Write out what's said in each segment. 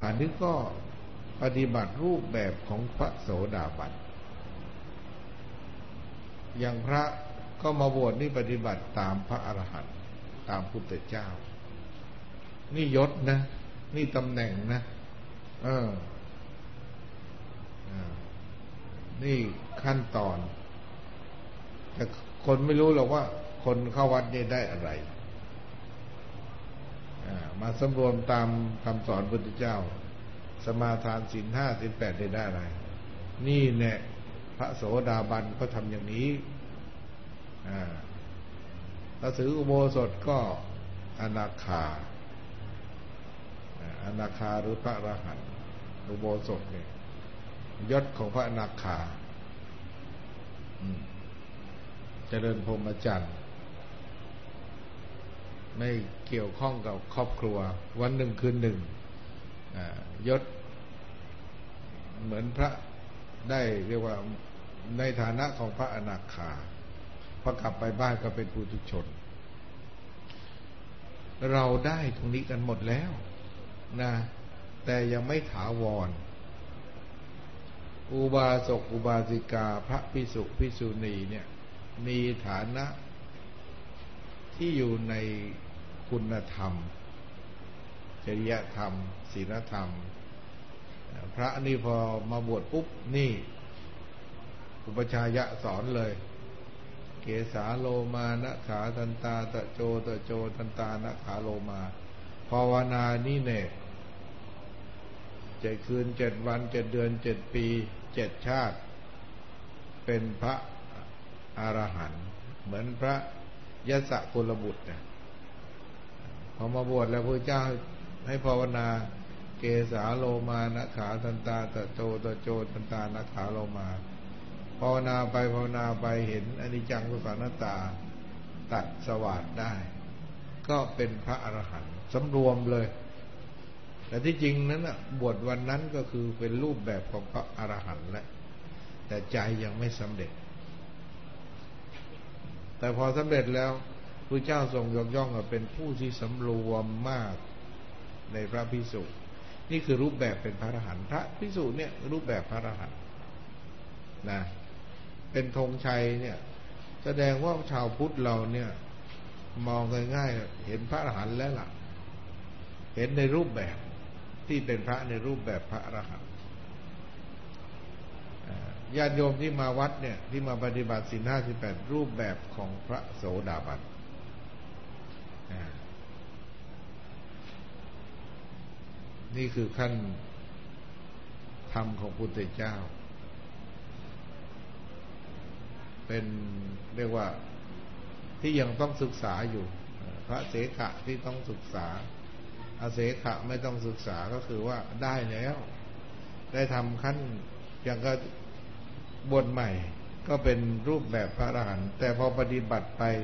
อันนี้ก็ปฏิบัติรูปแบบของพระโสดาบันอย่างพระก็มาบวชนี่ปฏิบัติตามพระอรหันต์ตามพุทธเจ้านี่ยศนะนี่ตำแหน่งนะนี่ขั้นตอนแต่คนไม่รู้หรอกว่าคนเข้าวัดนี่ได้อะไรมาสำรวมตามคำสอนพุทธเจ้าสมาทานศีล 5 ศีล 8ได้อะไรนี่แน่พระโสดาบันก็ทำอย่างนี้ถ้าถืออุโบสถก็อนาคาหรือพระอรหันต์อุโบสถเนี่ยยศของพระอนาคาเจริญพรหมจรรย์ไม่เกี่ยวข้องกับครอบครัววันหนึ่งคืนหนึ่งยศเหมือนพระได้เรียกว่าในฐานะของพระอนาคาพอกลับไปบ้านก็เป็นปุถุชนเราได้ตรงนี้กันหมดแล้วนะแต่ยังไม่ถาวรอุบาสกอุบาสิกาพระภิกษุภิกษุณีเนี่ยมีฐานะที่อยู่ในคุณธรรมจริยธรรมศีลธรรมพระนี่พอมาบวชปุ๊บนี่อุปชายะสอนเลยเกสาโลมานะขาทันตาตะโจทันตานะขาโลมาภาวนานี่เนี่ย7 คืน 7 วัน 7 เดือน 7 ปี 7 ชาติเป็นพระอรหันต์เหมือนพระยศกุลบุตรเนี่ยพอมาบวชแล้วพระเจ้าให้ภาวนาเกสาโลมานะขาทันตาตะโจทันตานะขาโลมาภาวนาไปเห็นอนิจจังทุกขังอนัตตาตัดสวาสได้ก็เป็นพระอรหันต์สำรวมเลยแต่ที่จริงนั้นน่ะบวชวันนั้นก็คือเป็นรูปแบบของพระอรหันต์แล้วแต่ใจยังไม่สำเร็จแต่พอสำเร็จแล้วพระเจ้าทรงยกย่องว่าเป็นผู้ที่สำรวมมากในพระภิกษุนี่คือรูปแบบเป็นพระอรหันต์พระภิกษุเนี่ยรูปแบบพระอรหันต์นะเป็นธงชัยเนี่ยแสดงว่าชาวพุทธเราเนี่ยมองง่ายๆเห็นพระอรหันต์แล้วล่ะเห็นในรูปแบบที่เป็นพระในรูปแบบพระอรหันต์ญาติโยมที่มาวัดเนี่ยที่มาปฏิบัติศีล 5 ศีล 8รูปแบบของพระโสดาบันนี่คือขั้นธรรมของพุทธเจ้าเป็นเรียกว่าที่ยังต้องศึกษาอยู่พระเสขะที่ต้องศึกษาอาเสขะไม่ต้องศึกษาก็คือว่าได้แล้วได้ทำขั้นอย่างก็บทใหม่ก็เป็นรูปแบบพระอรหันต์แต่พอปฏิบัติไป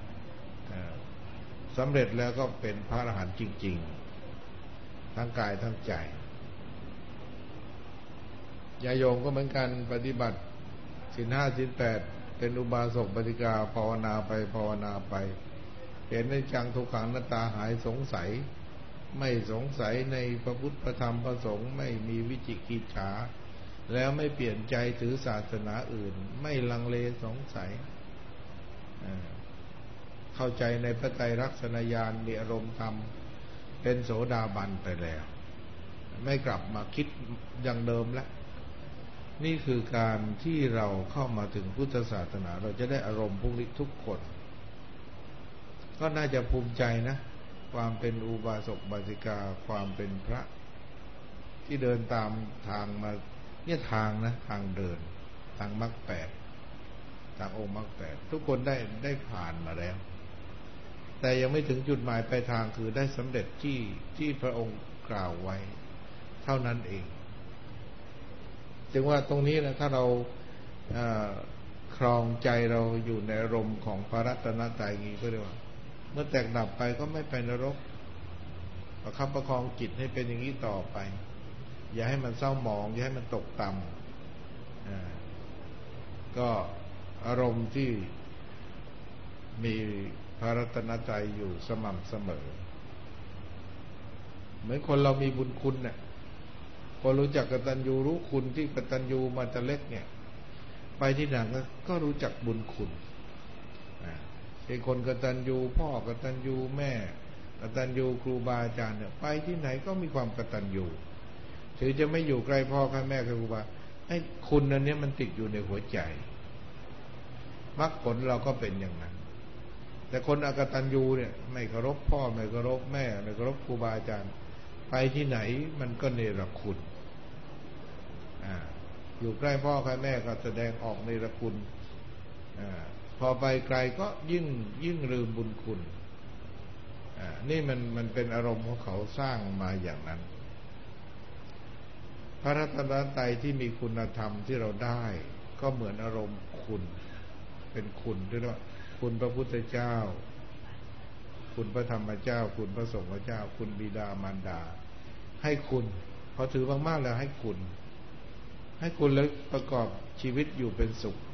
สำเร็จแล้วก็เป็นพระอรหันต์จริงๆทั้งกายทั้งใจญาโยมก็เหมือนกันปฏิบัติศีล 5 ศีล 8เป็นอุบาสกอุบาสิกาภาวนาไปเห็นในจังทุกขังอนัตตาหายสงสัยไม่สงสัยในพระพุทธพระธรรมพระสงฆ์ไม่มีวิจิกิจฉาแล้วไม่เปลี่ยนใจถือศาสนาอื่นไม่ลังเลสงสัยเข้าใจในพระไตรลักษณญาณมีอารมณ์ธรรมเป็นโสดาบันไปแล้วไม่กลับมาคิดอย่างเดิมแล้วนี่คือการที่เราเข้ามาถึงพุทธศาสนาเราจะได้อารมณ์พวกนี้ทุกคนก็น่าจะภูมิใจนะความเป็นอุบาสกอุบาสิกาความเป็นพระที่เดินตามทางมาเนี่ยทางนะทางเดินทางมรรค 8ทางองค์มรรค 8ทุกคนได้ผ่านมาแล้วแต่ยังไม่ถึงจุดหมายปลายทางคือได้สำเร็จที่พระองค์กล่าวไว้เท่านั้นเองจึงว่าตรงนี้นะถ้าเราครองใจเราอยู่ในอารมณ์ของพระรัตนตรัยอย่างนี้ก็เรียกว่าเมื่อแตกดับไปก็ไม่ไปนรกประคับประคองจิตให้เป็นอย่างนี้ต่อไปอย่าให้มันเศร้าหมองอย่าให้มันตกต่ำก็อารมณ์ที่มีพระรัตนตรัยอยู่สม่ำเสมอเหมือนคนเรามีบุญคุณเนี่ยอรู้จักกตัญญูรู้คุณที่กตัญญูมาแต่เล็กเนี่ยไปที่ไหนก็รู้จักบุญคุณเป็นคนกตัญญูพ่อกตัญญูแม่กตัญญูครูบาอาจารย์เนี่ยไปที่ไหนก็มีความกตัญญูถึงจะไม่อยู่ใกล้พ่อใกล้แม่ใกล้ครูบาไอ้คุณอันนี้มันติดอยู่ในหัวใจมรรคผลเราก็เป็นอย่างนั้นแต่คนอกตัญญูเนี่ยไม่เคารพพ่อไม่เคารพแม่ไม่เคารพครูบาอาจารย์ไปที่ไหนมันก็เนรคุณอยู่ใกล้พ่อใกล้แม่ก็แสดงออกเนรคุณพอไปไกลก็ยิ่งลืมบุญคุณนี่มันเป็นอารมณ์ของเขาสร้างมาอย่างนั้นพระรัตนตรัยที่มีคุณธรรมที่เราได้ก็เหมือนอารมณ์คุณเป็นคุณด้วยว่าคุณพระพุทธเจ้าคุณพระธรรมเจ้าคุณพระสงฆ์เจ้าคุณบิดามารดาให้คุณพอถือมากๆแล้วให้คุณแล้วประกอบชีวิตอยู่เป็นสุข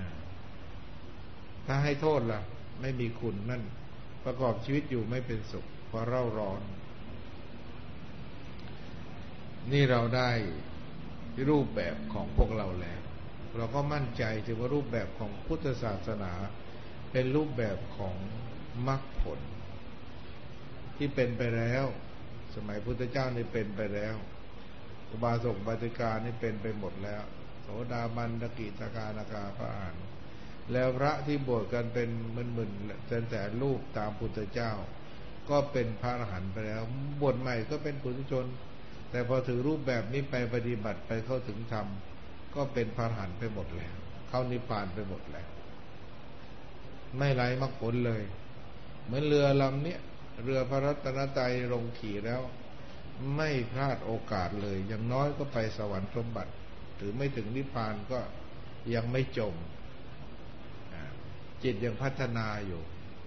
ถ้าให้โทษล่ะไม่มีคุณนั่นประกอบชีวิตอยู่ไม่เป็นสุขเพราะเร่าร้อนนี่เราได้รูปแบบของพวกเราแล้วเราก็มั่นใจถือว่ารูปแบบของพุทธศาสนาเป็นรูปแบบของมรรคผลที่เป็นไปแล้วสมัยพุทธเจ้านี่เป็นไปแล้วอุบาสกอุบาสิกานี่เป็นไปหมดแล้วโสดาบันสกิทาคานาคาพระอรหันต์แล้วพระที่บวชกันเป็นหมื่นๆแต่รูปตามพุทธเจ้าก็เป็นพระอรหันต์ไปแล้วบวชใหม่ก็เป็นปุถุชนแต่พอถือรูปแบบนี้ไปปฏิบัติไปเข้าถึงธรรมก็เป็นพระอรหันต์ไปหมดแล้วเข้านิพพานไปหมดแล้วไม่ไร้มรรคผลเลยเหมือนเรือลำนี้เรือพระรัตนตรัยลงขี่แล้วไม่พลาดโอกาสเลยอย่างน้อยก็ไปสวรรค์สมบัติถือไม่ถึงนิพพานก็ยังไม่จมจิตยังพัฒนาอยู่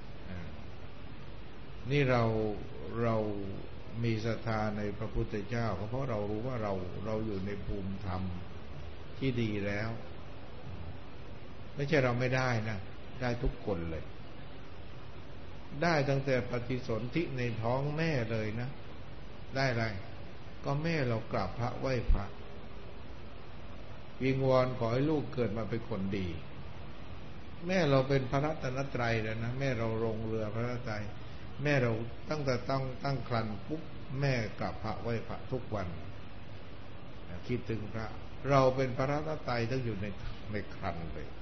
นี่เรามีศรัทธาในพระพุทธเจ้าเพราะเรารู้ว่าเราอยู่ในภูมิธรรมที่ดีแล้วไม่ใช่เราไม่ได้นะได้ทุกคนเลยได้ตั้งแต่ปฏิสนธิในท้องแม่เลยนะได้อะไรก็แม่เรากราบพระไหว้พระวิงวอนขอให้ลูกเกิดมาเป็นคนดีแม่เราเป็นพระรัตนตรัยแล้วนะแม่เราลงเรือพระรัตนตรัยแม่เราตั้งแต่ตั้งครรภ์ปุ๊บแม่กราบพระไหว้พระทุกวันคิดถึงพระเราเป็นพระรัตนตรัยต้องอยู่ในครรภ์เลย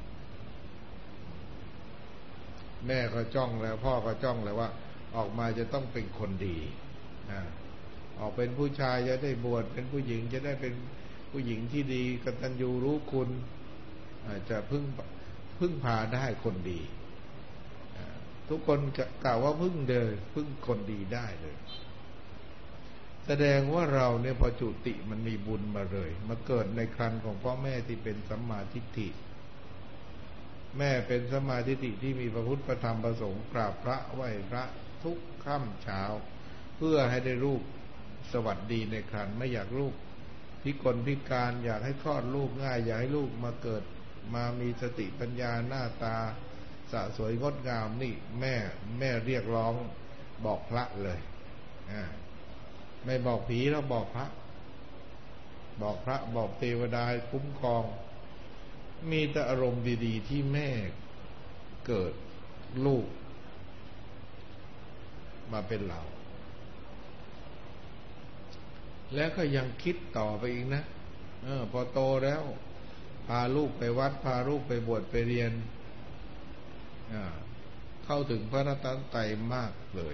แม่ก็จ้องแล้วพ่อก็จ้องแล้วว่าออกมาจะต้องเป็นคนดีออกเป็นผู้ชายจะได้บวชเป็นผู้หญิงจะได้เป็นผู้หญิงที่ดีกตัญญูรู้คุณจะพึ่งพาได้คนดีทุกคนกล่าวว่าพึ่งคนดีได้เลยแสดงว่าเราเนี่ยพอจุติมันมีบุญมาเลยมาเกิดในครรภ์ของพ่อแม่ที่เป็นสัมมาทิฏฐิแม่เป็นสัมมาทิฏฐิที่มีพระพุทธพระธรรมพระสงฆ์กราบพระไหว้พระทุกค่ำเช้าเพื่อให้ได้ลูกสวัสดีในครรภ์ไม่อยากลูกพิกลพิการอยากให้คลอดลูกง่ายอยากให้ลูกมาเกิดมามีสติปัญญาหน้าตาสะสวยงดงามนี่แม่เรียกร้องบอกพระเลยไม่บอกผีแล้วบอกพระบอกเทวดาคุ้มครองมีแต่อารมณ์ดีๆที่แม่เกิดลูกมาเป็นเราแล้วก็ยังคิดต่อไปอีกนะพอโตแล้วพาลูกไปวัดพาลูกไปบวชไปเรียนเข้าถึงพระรัตนตรัยมากเลย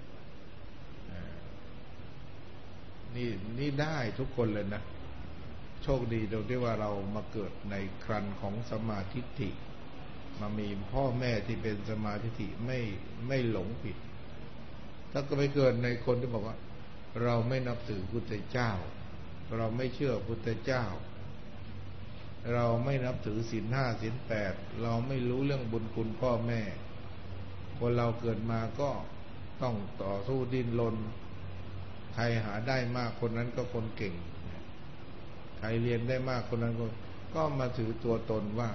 นี่ได้ทุกคนเลยนะโชคดีตรงที่ว่าเรามาเกิดในครรภ์ของสัมมาทิฏฐิมามีพ่อแม่ที่เป็นสัมมาทิฏฐิไม่หลงผิดถ้าก็ไปเกิดในคนที่บอกว่าเราไม่นับถือพุทธเจ้าเราไม่เชื่อพุทธเจ้าเราไม่นับถือศีล 5 ศีล 8เราไม่รู้เรื่องบุญคุณพ่อแม่คนเราเกิดมาก็ต้องต่อสู้ดิ้นรนใครหาได้มากคนนั้นก็คนเก่งใครเรียนได้มากคนนั้นก็มาถือตัวตนว่า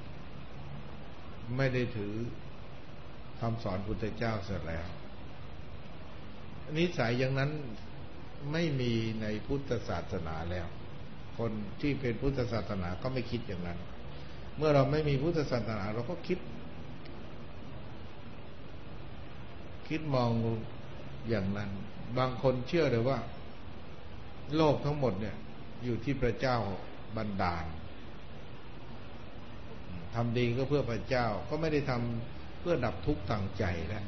ไม่ได้ถือคำสอนพุทธเจ้าเสร็จแล้วนิสัยอย่างนั้นไม่มีในพุทธศาสนาแล้วคนที่เป็นพุทธศาสนาก็ไม่คิดอย่างนั้นเมื่อเราไม่มีพุทธศาสนาเราก็คิดมองอย่างนั้นบางคนเชื่อเลยว่าโลกทั้งหมดเนี่ยอยู่ที่พระเจ้าบันดาลทำดีก็เพื่อพระเจ้าก็ไม่ได้ทำเพื่อดับทุกข์ทางใจแล้ว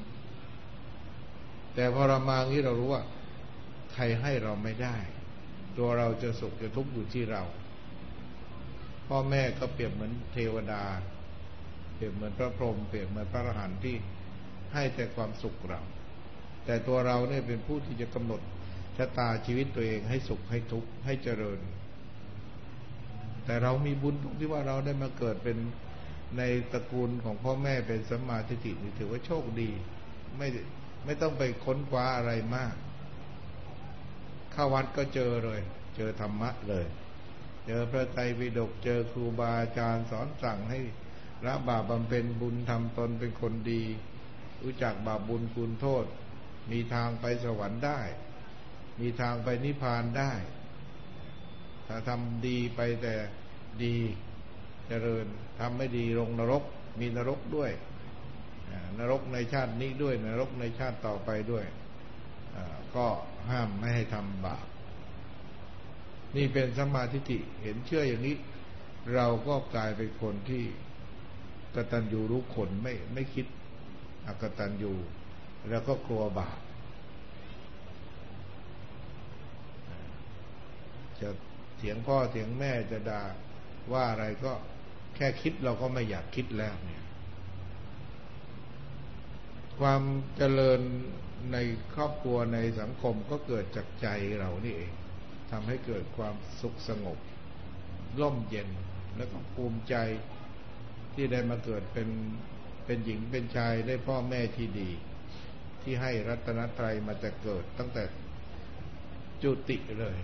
แต่พอเรามางี้เรารู้ว่าใครให้เราไม่ได้ตัวเราจะสุขจะทุกข์อยู่ที่เราพ่อแม่ก็เปรียบเหมือนเทวดาเปรียบเหมือนพระพรหมเปรียบเหมือนพระอรหันต์ที่ให้แต่ความสุขเราแต่ตัวเราเนี่ยเป็นผู้ที่จะกำหนดชะตาชีวิตตัวเองให้สุขให้ทุกข์ให้เจริญแต่เรามีบุญตรงที่ว่าเราได้มาเกิดเป็นในตระกูลของพ่อแม่เป็นสัมมาทิฏฐินี่ถือว่าโชคดีไม่ต้องไปค้นคว้าอะไรมากเข้าวัดก็เจอเลยเจอธรรมะเลยเจอพระไตรปิฎกเจอครูบาอาจารย์สอนสั่งให้ละบาปบำเพ็ญบุญทำตนเป็นคนดีรู้จักบาปบุญคุณโทษมีทางไปสวรรค์ได้มีทางไปนิพพานได้ถ้าทำดีไปแต่ดีเจริญทำไม่ดีลงนรกมีนรกด้วยนรกในชาตินี้ด้วยนรกในชาติต่อไปด้วยก็ห้ามไม่ให้ทำบาปนี่เป็นสัมมาทิฏฐิเห็นเชื่ออย่างนี้เราก็กลายเป็นคนที่กตัญญูรู้คนไม่คิดอกตัญญูแล้วก็กลัวบาปจะเถียงพ่อเถียงแม่จะด่าว่าอะไรก็แค่คิดเราก็ไม่อยากคิดแล้วเนี่ยความเจริญในครอบครัวในสังคมก็เกิดจากใจเรานี่เองทำให้เกิดความสุขสงบร่มเย็นแล้วก็ภูมิใจที่ได้มาเกิดเป็นหญิงเป็นชายได้พ่อแม่ที่ดีที่ให้รัตนตรัยมาแต่เกิดตั้งแต่จุติเลย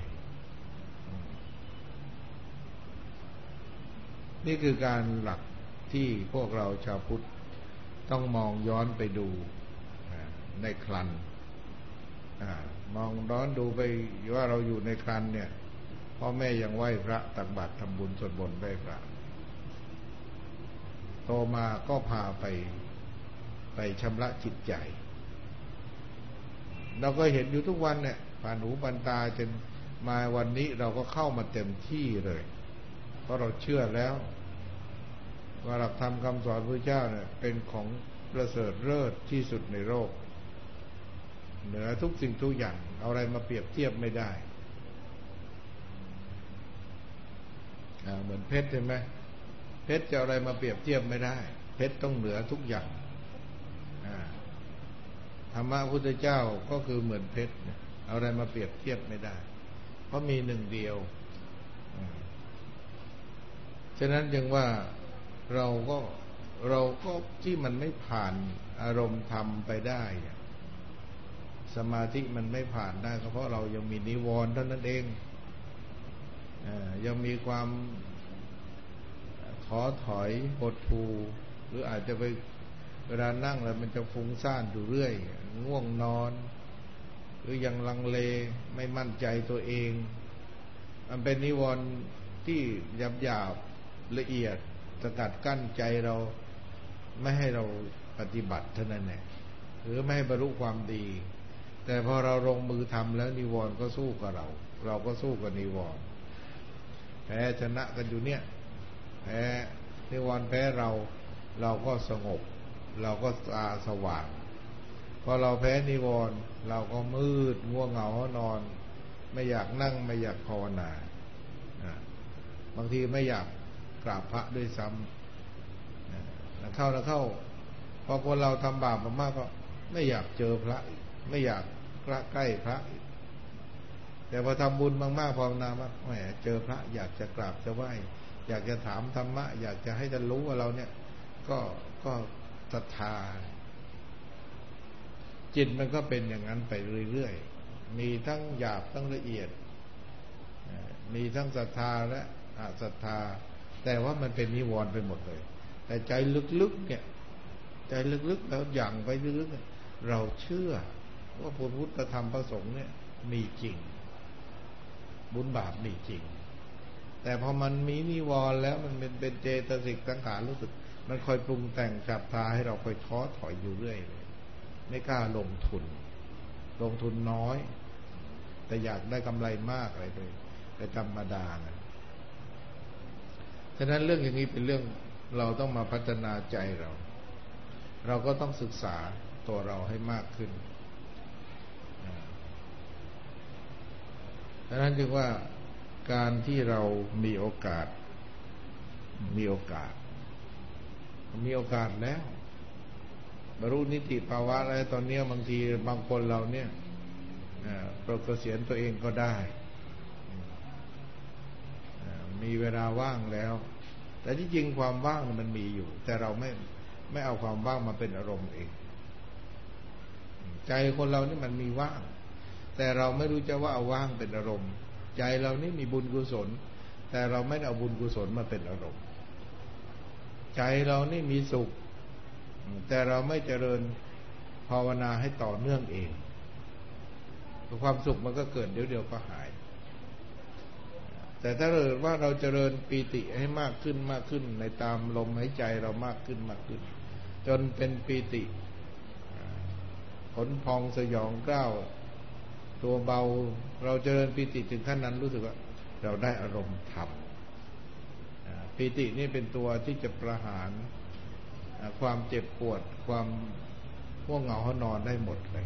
นี่คือการหลักที่พวกเราชาวพุทธต้องมองย้อนไปดูในครันมองย้อนดูไปว่าเราอยู่ในครันเนี่ยพ่อแม่ยังไหว้พระตักบาตรทำบุญสวดมนต์ไหว้พระโตมาก็พาไปชำระจิตใจเราก็เห็นอยู่ทุกวันเนี่ยผ่านหูผ่านตาจนมาวันนี้เราก็เข้ามาเต็มที่เลยเพราะเราเชื่อแล้วว่าหลักธรรมคำสอนพระเจ้าเนี่ยเป็นของประเสริฐเลิศที่สุดในโลกเหนือทุกสิ่งทุกอย่างเอาอะไรมาเปรียบเทียบไม่ได้เหมือนเพชรใช่ไหมเพชรจะอะไรมาเปรียบเทียบไม่ได้เพชรต้องเหนือทุกอย่างธรรมะพุทธเจ้าก็คือเหมือนเพชรเอาอะไรมาเปรียบเทียบไม่ได้เพราะมีหนึ่งเดียวฉะนั้นจึงว่าเราก็ที่มันไม่ผ่านอารมณ์ธรรมไปได้สมาธิมันไม่ผ่านได้ก็เพราะเรายังมีนิวรณ์เท่านั้นเองยังมีความท้อถอยหดหู่หรืออาจจะไปเวลานั่งแล้วมันจะฟุ้งซ่านอยู่เรื่อยง่วงนอนหรือยังลังเลไม่มั่นใจตัวเองมันเป็นนิวรณ์ที่หยาบละเอียดสกัดกั้นใจเราไม่ให้เราปฏิบัติเท่านั้นแหละหรือไม่ให้บรรลุความดีแต่พอเราลงมือทำแล้วนิวรณ์ก็สู้กับเราก็สู้กับนิวรณ์แพ้ชนะกันอยู่เนี่ยแพ้นิวรณ์แพ้เราก็สงบเราก็ตาสว่างพอเราแพ้นิวรณ์เราก็มืดง่วงเหงานอนไม่อยากนั่งไม่อยากภาวนาบางทีไม่อยากกราบพระด้วยซ้ำเข้าพอคนเราทำบาปมากก็ไม่อยากเจอพระไม่อยากใกล้พระแต่พอทำบุญมากๆภาวนามาแหมเจอพระอยากจะกราบจะไหว้อยากจะถามธรรมะอยากจะให้ท่านรู้ว่าเราเนี่ยก็ศรัทธาจิตมันก็เป็นอย่างนั้นไปเรื่อยๆมีทั้งหยาบทั้งละเอียดมีทั้งศรัทธาและอศรัทธาแต่ว่ามันเป็นนิวรณ์ไปหมดเลยแต่ใจลึกๆเนี่ยใจลึกๆแล้วอย่างไปลึกๆเราเชื่อว่าพุทธธรรมพระสงฆ์เนี่ยมีจริงบุญบาปมีจริงแต่พอมันมีนิวรณ์แล้วมันเป็นเจตสิกสังขารรู้สึกมันคอยปรุงแต่งจับพาให้เราคอยท้อถอยอยู่เรื่อยเลยไม่กล้าลงทุนน้อยแต่อยากได้กำไรมากอะไรเลยแต่ธรรมดานะฉะนั้นเรื่องอย่างนี้เป็นเรื่องเราต้องมาพัฒนาใจเราก็ต้องศึกษาตัวเราให้มากขึ้นฉะนั้นจึงว่าการที่เรามีโอกาสแล้วบรรลุนิติภาวะอะไรตอนนี้บางทีบางคนเราเนี่ยปลดเกษียณตัวเองก็ได้มีเวลาว่างแล้วแต่ที่จริงความว่างมันมีอยู่แต่เราไม่เอาความว่างมาเป็นอารมณ์เองใจคนเรานี่มันมีว่างแต่เราไม่รู้จะว่าเอาว่างเป็นอารมณ์ใจเรานี่มีบุญกุศลแต่เราไม่เอาบุญกุศลมาเป็นอารมณ์ใจเรานี่มีสุขแต่เราไม่เจริญภาวนาให้ต่อเนื่องเองความสุขมันก็เกิดเดี๋ยวก็หายแต่ถ้าเกิดว่าเราเจริญปีติให้มากขึ้นในตามลมหายใจเรามากขึ้นจนเป็นปีติขนพองสยองกล้าวตัวเบาเราเจริญปีติถึงขั้นนั้นรู้สึกว่าเราได้อารมณ์ธรรมปีตินี่เป็นตัวที่จะประหารความเจ็บปวดความง่วงเหงาหานอนได้หมดเลย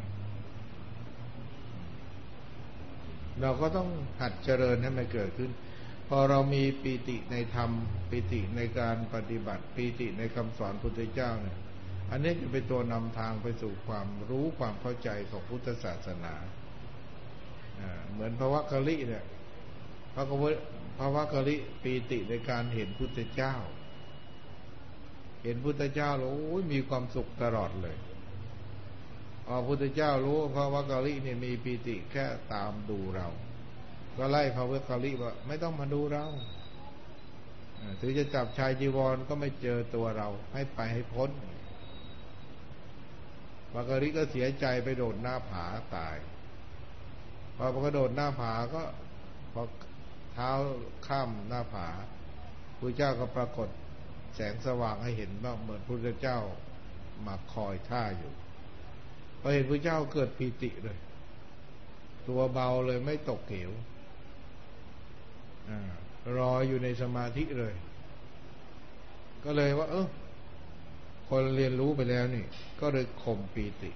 เราก็ต้องหัดเจริญให้มันเกิดขึ้นพอเรามีปีติในธรรมปีติในการปฏิบัติปีติในคำสอนพุทธเจ้าเนี่ยอันนี้จะเป็นตัวนำทางไปสู่ความรู้ความเข้าใจของพุทธศาสนาเหมือนพระวักกลิเนี่ยพระวักกลิปีติในการเห็นพุทธเจ้าเห็นพุทธเจ้าแล้วโอ้ยมีความสุขตลอดเลยพอพุทธเจ้ารู้พระวักกลิเนี่ยมีปีติแค่ตามดูเราก็ไล่พระวักกลิว่าไม่ต้องมาดูเราถึงจะจับชายจีวรก็ไม่เจอตัวเราให้ไปให้พ้นวักกลิก็เสียใจไปโดดหน้าผาตายพอกระโดดหน้าผาก็พอเท้าข้ามหน้าผาพระเจ้าก็ปรากฏแสงสว่างให้เห็นว่าเหมือนพระเจ้ามาคอยท่าอยู่พอเห็นพระเจ้าเกิดปีติเลยตัวเบาเลยไม่ตกเหวรออยู่ในสมาธิเลยก็เลยว่าคนเรียนรู้ไปแล้วนี่ก็เลยข่มปีติ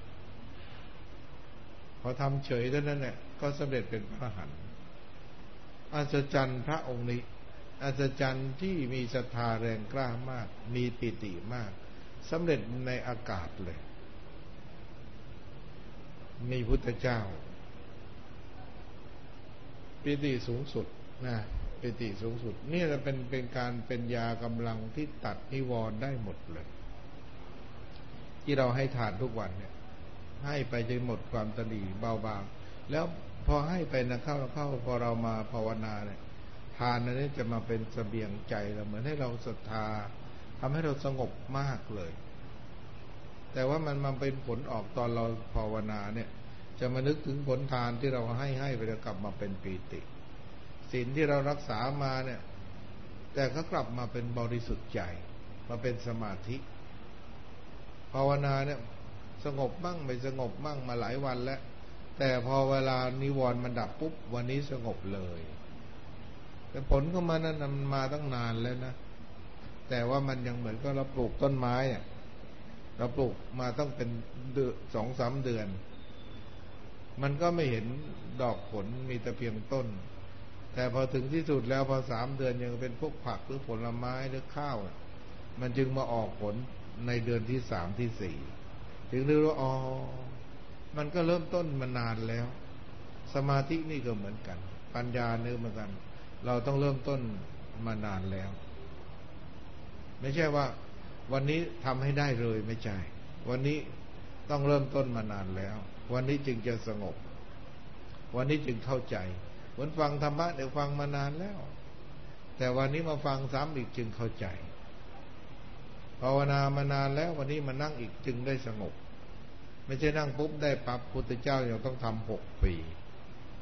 พอทำเฉยเท่านั้นแหละก็สำเร็จเป็นพระอรหันต์อัศจรรย์พระองค์นี้อัศจรรย์ที่มีศรัทธาแรงกล้ามากมีปีติมากสำเร็จในอากาศเลยมีพุทธเจ้าปีติสูงสุดนะปีติสูงสุดนี่จะเป็นการเป็นยากำลังที่ตัดนิวรณ์ได้หมดเลยที่เราให้ทานทุกวันเนี่ยให้ไปจนหมดความตนีเบาบางแล้วพอให้ไปนะเข้าพอเรามาภาวนาเนี่ยทานนั้นจะมาเป็นเสบียงใจเราเหมือนให้เราศรัทธาทำให้เราสงบมากเลยแต่ว่ามันมาเป็นผลออกตอนเราภาวนาเนี่ยจะมานึกถึงผลทานที่เราให้ไปแล้วกลับมาเป็นปีติศีลที่เรารักษามาเนี่ยแต่ก็กลับมาเป็นบริสุทธิ์ใจมาเป็นสมาธิภาวนาเนี่ยสงบบ้างไม่สงบบ้างมาหลายวันแล้วแต่พอเวลานิวรณ์มันดับปุ๊บวันนี้สงบเลยแต่ผลของมันนั้นมันมาตั้งนานแล้วนะแต่ว่ามันยังเหมือนก็เราปลูกต้นไม้อะเราปลูกมาต้องเป็น2-3 เดือนมันก็ไม่เห็นดอกผลมีแต่เพียงต้นแต่พอถึงที่สุดแล้วพอ3 เดือนยังเป็นพวกผักหรือผลไม้หรือข้าวมันจึงมาออกผลในเดือนที่3ที่4ถึงรู้ว่าอ๋อมันก็เริ่มต้นมานานแล้วสมาธินี่ก็เหมือนกันปัญญาเนี่ยเหมือนกันเราต้องเริ่มต้นมานานแล้วไม่ใช่ว่าวันนี้ทำให้ได้เลยไม่ใช่วันนี้ต้องเริ่มต้นมานานแล้ววันนี้จึงจะสงบวันนี้จึงเข้าใจเหมือนฟังธรรมะเดี๋ยวฟังมานานแล้วแต่วันนี้มาฟังซ้ำอีกจึงเข้าใจภาวนามานานแล้ววันนี้มานั่งอีกจึงได้สงบไม่ใช่นั่งปุ๊บได้ปั๊บพุทธเจ้ายังต้องทำ6 ปี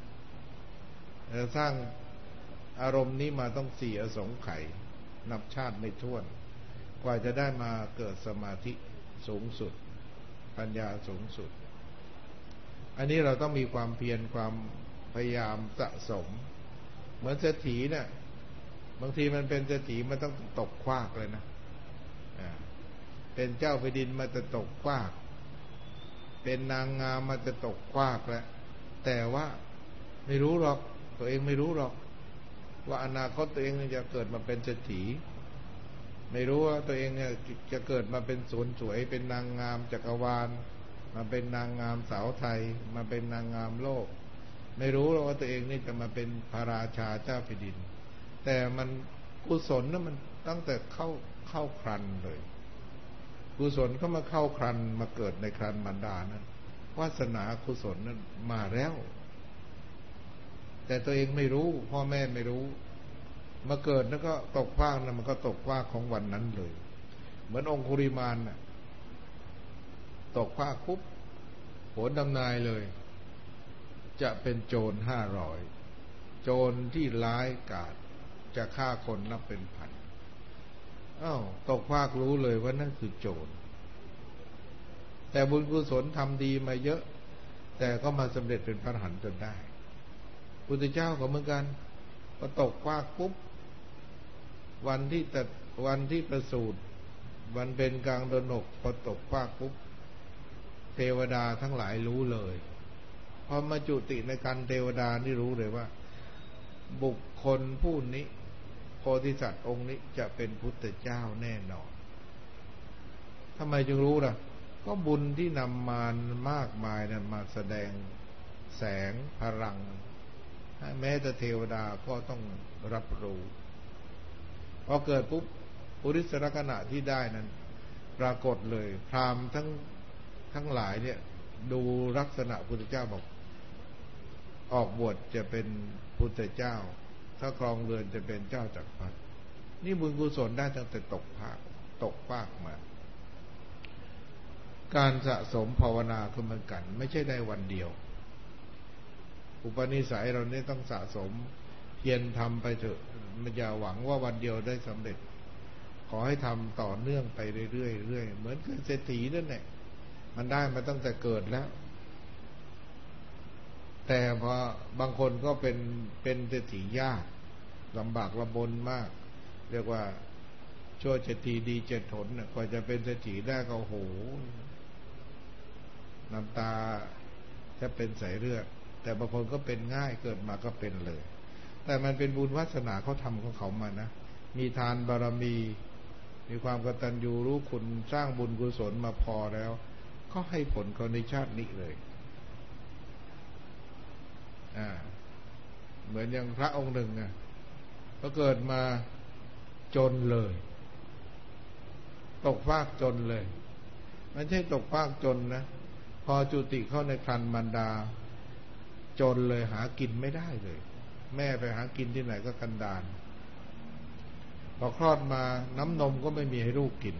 สร้างอารมณ์นี้มาต้อง4 อสงไขยนับชาติไม่ถ้วนกว่าจะได้มาเกิดสมาธิสูงสุดปัญญาสูงสุดอันนี้เราต้องมีความเพียรความพยายามสะสมเหมือนเศรษฐีเนี่ยบางทีมันเป็นเศรษฐีมันต้องตกควากเลยนะเป็นเจ้าแผ่นดินมันจะตกควากเป็นนางงามมันจะตกควากแล้วแต่ว่าไม่รู้หรอกตัวเองไม่รู้หรอกว่าอนาคตตัวเองจะเกิดมาเป็นเศรษฐีไม่รู้ว่าตัวเองเนี่ยจะเกิดมาเป็นสวนสวยเป็นนางงามจักรวาลมาเป็นนางงามสาวไทยมาเป็นนางงามโลกไม่รู้หรอกว่าตัวเองนี่จะมาเป็นพระราชาเจ้าแผ่นดินแต่มันกุศลนั้นมันตั้งแต่เข้าครันเลยกุศลก็มาเข้าครันมาเกิดในครันมารดานั้นวาสนากุศลนั้นมาแล้วแต่ตัวเองไม่รู้พ่อแม่ไม่รู้มาเกิดแล้วก็ตกฟากนะมันก็ตกฟากของวันนั้นเลยเหมือนองคุริมานน่ะตกฟากปุ๊บโหนดำนายเลยจะเป็นโจร500โจรที่ร้ายกาจจะฆ่าคนนับเป็นพันตกฟากรู้เลยว่านั่นคือโจรแต่บุญกุศลทำดีมาเยอะแต่ก็มาสำเร็จเป็นพระอรหันต์จนได้พุทธเจ้าก็เหมือนกันพอตกฟากปุ๊บวันที่ประสูติวันเป็นกลางเดือน6พอตกฟากปุ๊บเทวดาทั้งหลายรู้เลยพอมาจุติในการเทวดานี่รู้เลยว่าบุคคลผู้นี้โพธิสัตว์องค์นี้จะเป็นพุทธเจ้าแน่นอนทำไมจึงรู้ล่ะก็บุญที่นำมามากมายนั้นมาแสดงแสงพลังแม้แต่เทวดาก็ต้องรับรู้พอเกิดปุ๊บปุริสลักษณะที่ได้นั้นปรากฏเลยพราหมณ์ทั้งหลายเนี่ยดูลักษณะพุทธเจ้าบอกออกบวชจะเป็นพุทธเจ้าถ้าครองเรือนจะเป็นเจ้าจักรพรรดินี่บุญกุศลได้ตั้งแต่ตกฟากมาการสะสมภาวนาคือเหมือนกันไม่ใช่ได้วันเดียวอุปนิสัยเราเนี่ยต้องสะสมเพียรทำไปเถอะมันอย่าหวังว่าวันเดียวได้สำเร็จขอให้ทำต่อเนื่องไปเรื่อยๆเหมือนกับเศรษฐีนั่นแหละมันได้มาตั้งแต่เกิดแล้วแต่พอบางคนก็เป็นเศรษฐียากลำบากลำบนมากเรียกว่าชั่ว7 ทีดี7 หนกว่าจะเป็นเศรษฐีได้ก็โหน้ำตาจะเป็นสายเลือดแต่บางคนก็เป็นง่ายเกิดมาก็เป็นเลยแต่มันเป็นบุญวาสนาเขาทำของเขามานะมีทานบารมีความกตัญญูรู้คุณสร้างบุญกุศลมาพอแล้วก็ให้ผลเขาในชาตินี้เลยเหมือนอย่างพระองค์หนึ่งก็เกิดมาจนเลยตกฟากจนเลยไม่ใช่ตกฟากจนนะพอจุติเข้าในครรภ์มารดาจนเลยหากินไม่ได้เลยแม่ไปหากินที่ไหนก็กันดารพอคลอดมาน้ำนมก็ไม่มีให้ลูกกิน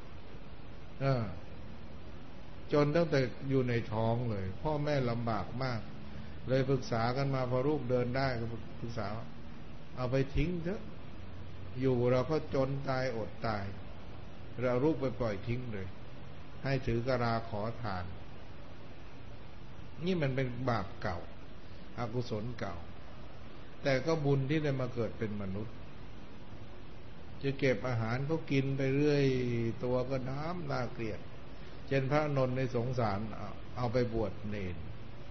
จนตั้งแต่อยู่ในท้องเลยพ่อแม่ลำบากมากเลยปรึกษากันมาพอลูกเดินได้ก็ปรึกษาเอาไปทิ้งเถอะอยู่เราก็จนตายอดตายเราลูกไปปล่อยทิ้งเลยให้ถือกราขอทานนี่มันเป็นบาปเก่าอกุศลเก่าแต่ก็บุญที่ได้มาเกิดเป็นมนุษย์จะเก็บอาหารเขากินไปเรื่อยตัวก็น้ำน่าเกลียดเช่นพระนนท์ในสงสารเอาไปบวชเนร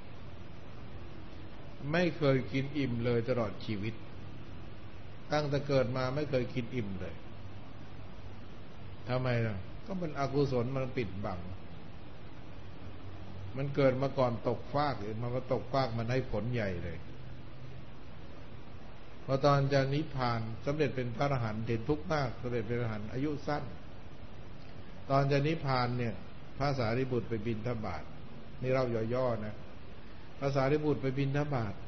ไม่เคยกินอิ่มเลยตลอดชีวิตตั้งแต่เกิดมาไม่เคยกินอิ่มเลยทำไมล่ะก็มันอกุศลมันปิดบังมันเกิดมาก่อนตกฟากหรือมันก็ตกฟากมันให้ผลใหญ่เลยพอตอนจะนิพพานสำเร็จเป็นพระอรหันต์เห็นทุกข์มากสำเร็จเป็นพระอรหันต์อายุสั้นตอนจะนิพพานเนี่ยพระสารีบุตรไปบิณฑบาตนี่เราย่อๆนะพระสารีบุตรไปบิณฑบาต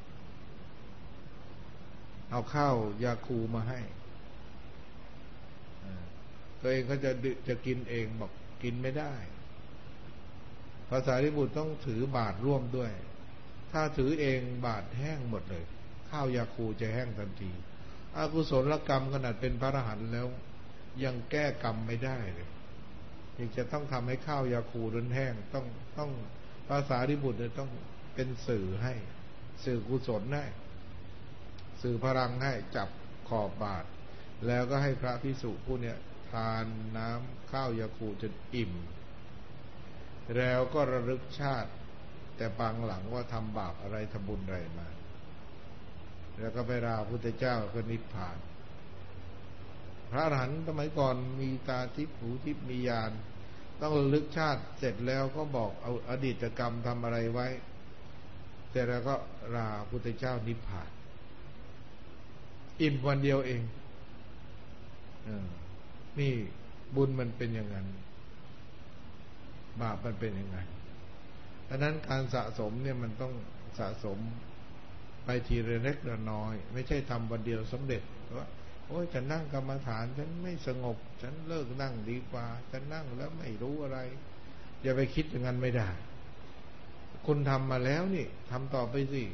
เอาข้าวยาคูมาให้ตัวเองก็จะกินเองบอกกินไม่ได้พระสารีบุตรต้องถือบาตรร่วมด้วยถ้าถือเองบาตรแห้งหมดเลยข้าวยาคูจะแห้งทันทีอกุศลกรรมขนาดเป็นพระอรหันต์แล้วยังแก้กรรมไม่ได้เลยยังจะต้องทำให้ข้าวยาคูนั้นแห้งต้องภาษาริบุตรต้องเป็นสื่อให้สื่อกุศลให้สื่อพลังให้จับขอบบาตรแล้วก็ให้พระภิกษุผู้เนี้ยทานน้ำข้าวยาคูจนอิ่มแล้วก็ระลึกชาติแต่ปางหลังว่าทำบาปอะไรทำบุญอะไรมาแล้วก็ไปราพุทธเจ้าก็นิพพานพระอรหันต์สมัยก่อนมีตาทิพย์หูทิพย์มีญาณต้องระลึกชาติเสร็จแล้วก็บอกเอาอดีตกรรมทำอะไรไว้เสร็จแล้วก็ราพุทธเจ้านิพพานอิ่มวันเดียวเองนี่บุญมันเป็นอย่างนั้นบาปมันเป็นยังไงดังนั้นการสะสมเนี่ยมันต้องสะสมไปทีละเล็กละน้อยไม่ใช่ทำวันเดียวสำเร็จว่าโอ้ยฉันนั่งกรรมฐานฉันไม่สงบฉันเลิกนั่งดีกว่าฉันนั่งแล้วไม่รู้อะไรอย่าไปคิดอย่างนั้นไม่ได้คุณทำมาแล้วนี่ทำต่อไปสิ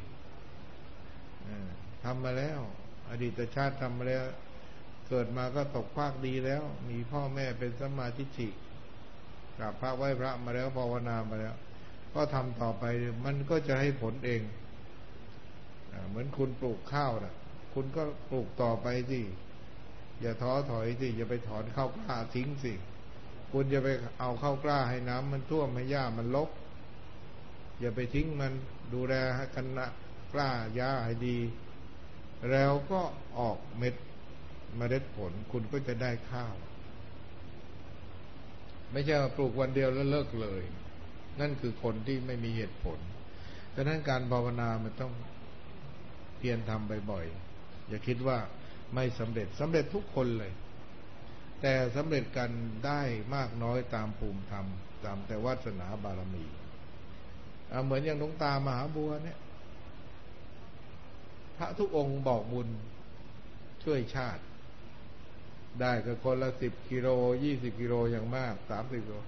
ทำมาแล้วอดีตชาติทำมาแล้วเกิดมาก็ตกภาคดีแล้วมีพ่อแม่เป็นสัมมาทิฏฐิกราบพระไหว้พระมาแล้วภาวนามาแล้วก็ทำต่อไปมันก็จะให้ผลเองเหมือนคุณปลูกข้าวนะคุณก็ปลูกต่อไปสิอย่าท้อถอยสิอย่าไปถอนข้าวกล้าทิ้งสิคุณอย่าไปเอาข้าวกล้าให้น้ำมันท่วมให้หญ้ามันรกอย่าไปทิ้งมันดูแลให้กันนะกล้าหญ้าให้ดีแล้วก็ออกเม็ดเมล็ดผลคุณก็จะได้ข้าวไม่ใช่ว่าปลูกวันเดียวแล้วเลิกเลยนั่นคือคนที่ไม่มีเหตุผลดังนั้นการภาวนามันต้องเพียรทำบ่อยๆอย่าคิดว่าไม่สำเร็จสำเร็จทุกคนเลยแต่สำเร็จกันได้มากน้อยตามภูมิธรรมตามแต่วาสนาบารมีเหมือนอย่างหลวงตามหาบัวเนี่ยพระทุกองค์บอกบุญช่วยชาติได้ก็คนละ10 กิโล20 กิโลอย่างมาก30 กิโล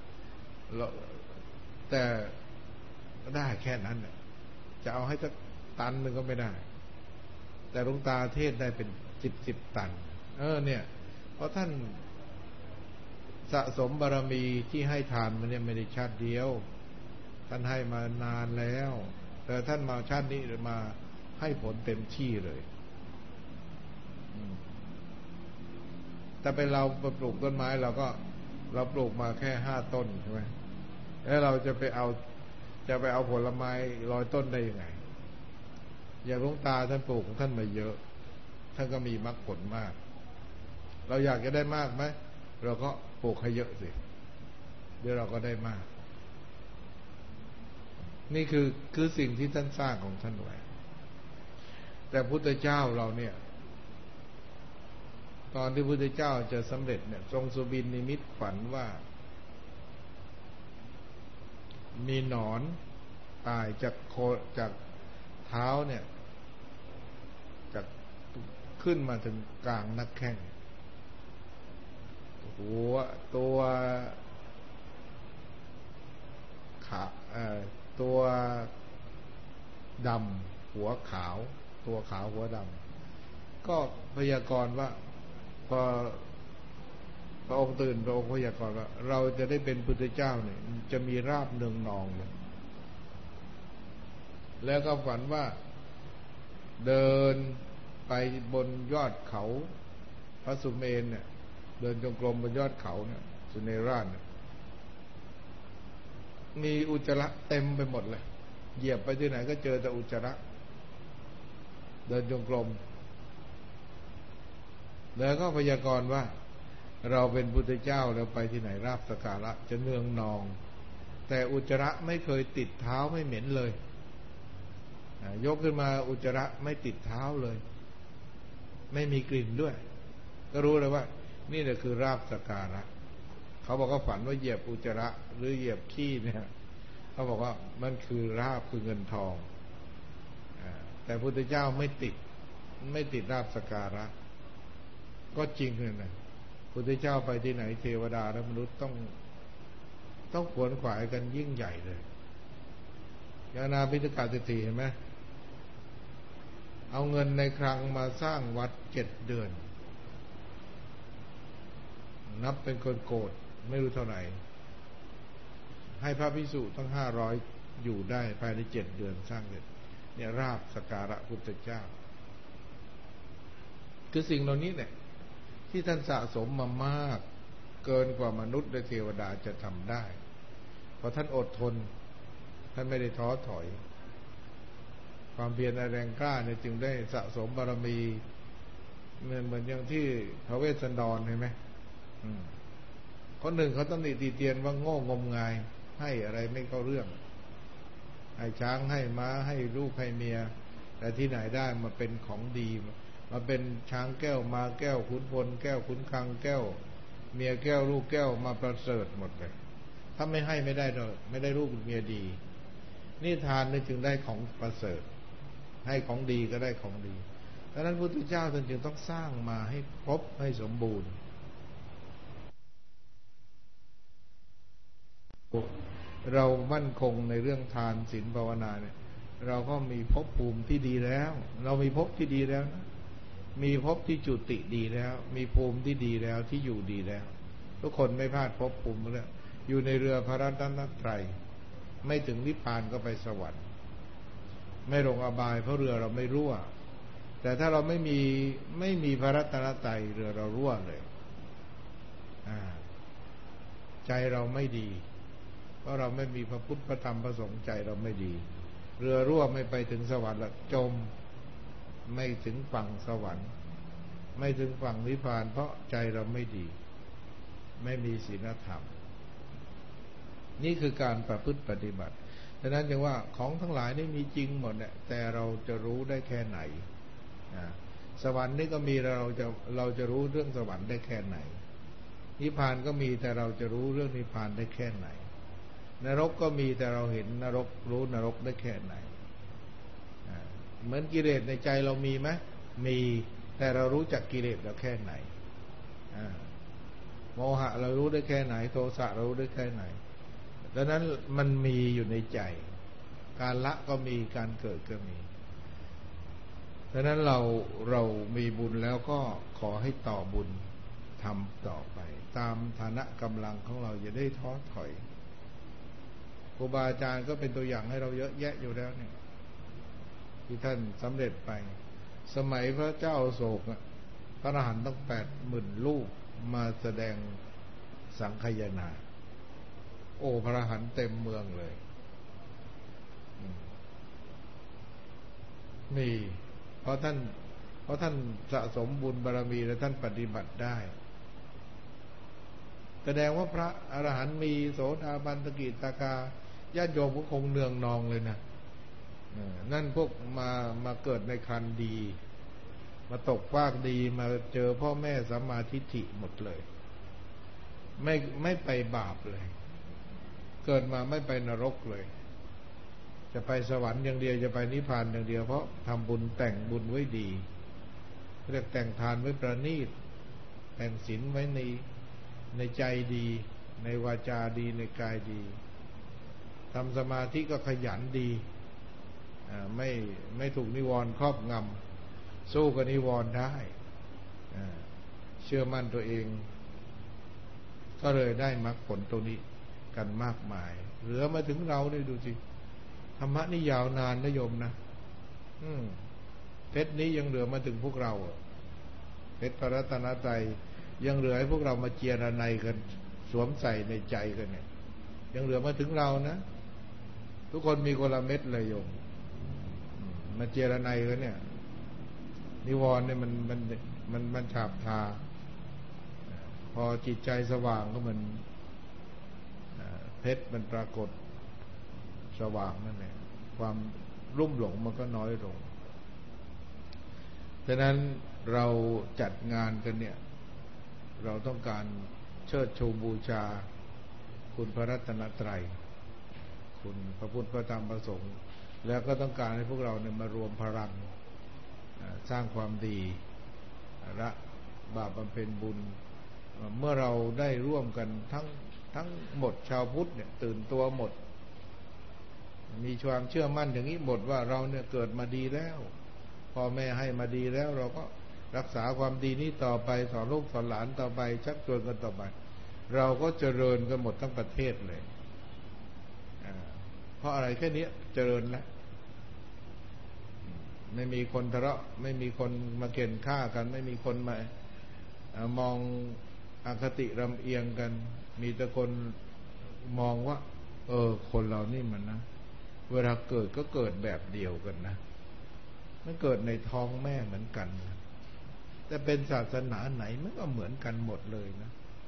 แต่ได้แค่นั้นเนี่ยจะเอาให้สักตันหนึ่งก็ไม่ได้แต่หลวงตาเทศได้เป็น10 ตันเนี่ยเพราะท่านสะสมบารมีที่ให้ทานมันเนี่ยไม่ได้ชาติเดียวท่านให้มานานแล้วแต่ท่านมาชาตินี้มาให้ผลเต็มที่เลยแต่เป็นเราไปปลูกต้นไม้เราปลูกมาแค่5 ต้นใช่ไหมแล้วเราจะไปเอาผลไม้100 ต้นได้ยังไงอย่างหลวงตาท่านปลูกของท่านมาเยอะท่านก็มีมรรคผลมากเราอยากจะได้มากไหมเราก็ปลูกให้เยอะสิเดี๋ยวเราก็ได้มากนี่คือสิ่งที่ท่านสร้างของท่านไว้แต่พุทธเจ้าเราเนี่ยตอนที่พุทธเจ้าจะสำเร็จเนี่ยทรงสุบินนิมิตฝันว่ามีหนอนตายจากเท้าเนี่ยจากขึ้นมาถึงกลางนักแข้งหัวตัวขาตัวดำหัวขาวตัวขาวหัวดำก็พยากรณ์ว่าพอพระองค์ตื่นพระองค์พยากรณ์ว่าเราจะได้เป็นพุทธเจ้าเนี่ยจะมีราบเนืองนองเลยแล้วก็ฝันว่าเดินไปบนยอดเขาพระสุเมรุเนี่ยเดินจงกรมบนยอดเขาเนี่ยสุเนราชเนี่ยมีอุจจาระเต็มไปหมดเลยเหยียบไปที่ไหนก็เจอแต่อุจจาระเดินจงกรมแล้วก็พยากรณ์ว่าเราเป็นพุทธเจ้าแล้วไปที่ไหนราบสักการะจะเนืองนองแต่อุจจาระไม่เคยติดเท้าไม่เหม็นเลยยกขึ้นมาอุจจาระไม่ติดเท้าเลยไม่มีกลิ่นด้วยก็รู้เลยว่านี่แหละคือราบสักการะเขาบอกว่าฝันว่าเหยียบอุจจาระหรือเหยียบขี้เนี่ยเขาบอกว่ามันคือราบคือเงินทองแต่พุทธเจ้าไม่ติดราบสักการะก็จริงเลยนะพุทธเจ้าไปที่ไหนเทวดาและมนุษย์ต้องขวนขวายกันยิ่งใหญ่เลยอย่างนาพิตกาเศรษฐีเห็นไหมเอาเงินในคลังมาสร้างวัด7 เดือนนับเป็นคนโกรธไม่รู้เท่าไหร่ให้พระภิกษุตั้ง500อยู่ได้ภายใน7 เดือนสร้างเสร็จเนี่ยราบสการะพุทธเจ้าคือสิ่งเหล่านี้เนี่ยที่ท่านสะสมมามากเกินกว่ามนุษย์และเทวดาจะทำได้เพราะท่านอดทนท่านไม่ได้ท้อถอยความเพียรแรงกล้าเนี่ยจึงได้สะสมบารมีเหมือนอย่างที่พระเวสสันดรเห็นไหมคนหนึ่งเขาต้องติเตียนว่าโง่งมงายให้อะไรไม่เข้าเรื่องให้ช้างให้ม้าให้ลูกให้เมียแต่ที่ไหนได้มาเป็นของดีมาเป็นช้างแก้วมาแก้วขุนพลแก้วขุนคลังแก้วเมียแก้วลูกแก้วมาประเสริฐหมดเลยถ้าไม่ให้ไม่ได้เลยไม่ได้ลูกเมียดีนี่ทานนี่จึงได้ของประเสริฐให้ของดีก็ได้ของดีดังนั้นพระพุทธเจ้าท่านจึงต้องสร้างมาให้ครบให้สมบูรณ์เรามั่นคงในเรื่องทานศีลภาวนาเนี่ยเราก็มีภพภูมิที่ดีแล้วเรามีภพที่ดีแล้วนะมีภพที่จุติดีแล้วมีภูมิที่ดีแล้วที่อยู่ดีแล้วทุกคนไม่พลาดภพภูมิแล้วอยู่ในเรือพระรัตนตรัยไม่ถึงนิพพานก็ไปสวรรค์ไม่ลงอบายเพราะเรือเราไม่รั่วแต่ถ้าเราไม่มีพระรัตนตรัยเรือเรารั่วเลยใจเราไม่ดีเพราะเราไม่มีพระพุทธพระธรรมพระสงฆ์ใจเราไม่ดีเรือรั่วไม่ไปถึงสวรรค์ละจมไม่ถึงฝั่งสวรรค์ไม่ถึงฝั่งนิพพานเพราะใจเราไม่ดีไม่มีศีลธรรมนี่คือการประพฤติปฏิบัติดังนั้นจึงว่าของทั้งหลายนี่มีจริงหมดเนี่ยแต่เราจะรู้ได้แค่ไหนสวรรค์นี่ก็มีเราจะรู้เรื่องสวรรค์ได้แค่ไหนนิพพานก็มีแต่เราจะรู้เรื่องนิพพานได้แค่ไหนนรกก็มีแต่เราเห็นนรกรู้นรกได้แค่ไหนเหมือนกิเลสในใจเรามีไหมมีแต่เรารู้จักกิเลสเราแค่ไหนโมหะเรารู้ได้แค่ไหนโทสะเรารู้ได้แค่ไหนดังนั้นมันมีอยู่ในใจการละก็มีการเกิดก็มีดังนั้นเรามีบุญแล้วก็ขอให้ต่อบุญทำต่อไปตามฐานะกำลังของเราอย่าได้ท้อถอยครูบาอาจารย์ก็เป็นตัวอย่างให้เราเยอะแยะอยู่แล้วเนี่ยที่ท่านสำเร็จไปสมัยพระเจ้าอโศกพระอรหันต์ต้อง80,000 ลูกมาแสดงสังฆายนาโอ้พระอรหันต์เต็มเมืองเลยมีเพราะท่านสะสมบุญบารมีและท่านปฏิบัติได้แสดงว่าพระอรหันต์มีโสดาบันสกิทาคาญาติโยมก็คงเนืองนองเลยนะนั่นพวกมาเกิดในครรภ์ดีมาตกฟากดีมาเจอพ่อแม่สัมมาทิฏฐิหมดเลยไม่ไปบาปเลยเกิดมาไม่ไปนรกเลยจะไปสวรรค์อย่างเดียวจะไปนิพพานอย่างเดียวเพราะทำบุญแต่งบุญไว้ดีเรียกแต่งทานไว้ประณีตแต่งศีลไว้ในใจดีในวาจาดีในกายดีทำสมาธิก็ขยันดีไม่ถูกนิวรณ์ครอบงำสู้กับนิวรณ์ได้เชื่อมั่นตัวเองก็เลยได้มรรคผลตรงนี้กันมากมายเหลือมาถึงเราเนี่ยดูสิธรรมะนี่ยาวนานนะโยมนะเพชรนี้ยังเหลือมาถึงพวกเราเพชรพระรัตนตรัยยังเหลือให้พวกเรามาเจียระไนกันสวมใส่ในใจกันเนี่ยยังเหลือมาถึงเรานะทุกคนมีคนละเม็ดเลยโยมมาเจียระไนกันเนี่ยนิวรณ์เนี่ยมันฉาบทาพอจิตใจสว่างก็มันเพชรมันปรากฏสว่างนั่นแหละความรุ่มหลงมันก็น้อยลงดังนั้นเราจัดงานกันเนี่ยเราต้องการเชิดชูบูชาคุณพระรัตนตรัยคุณพระพุทธพระธรรมพระสงฆ์แล้วก็ต้องการให้พวกเราเนี่ยมารวมพลังสร้างความดีละบาปบำเพ็ญบุญเมื่อเราได้ร่วมกันทั้งหมดชาวพุทธเนี่ยตื่นตัวหมดมีความเชื่อมั่นอย่างนี้หมดว่าเราเนี่ยเกิดมาดีแล้วพ่อแม่ให้มาดีแล้วเราก็รักษาความดีนี้ต่อไปสอนลูกสอนหลานต่อไปชักชวนกันต่อไปเราก็เจริญกันหมดทั้งประเทศเลยเพราะอะไรแค่นี้เจริญแล้วไม่มีคนทะเลาะไม่มีคนมาเกณฑ์ฆ่ากันไม่มีคนมามองอคติรำเอียงกันมีแต่คนมองว่าคนเรานี่มันนะเวลาเกิดก็เกิดแบบเดียวกันนะมันเกิดในท้องแม่เหมือนกันนะแต่เป็นศาสนาไหนมันก็เหมือนกันหมดเลยนะ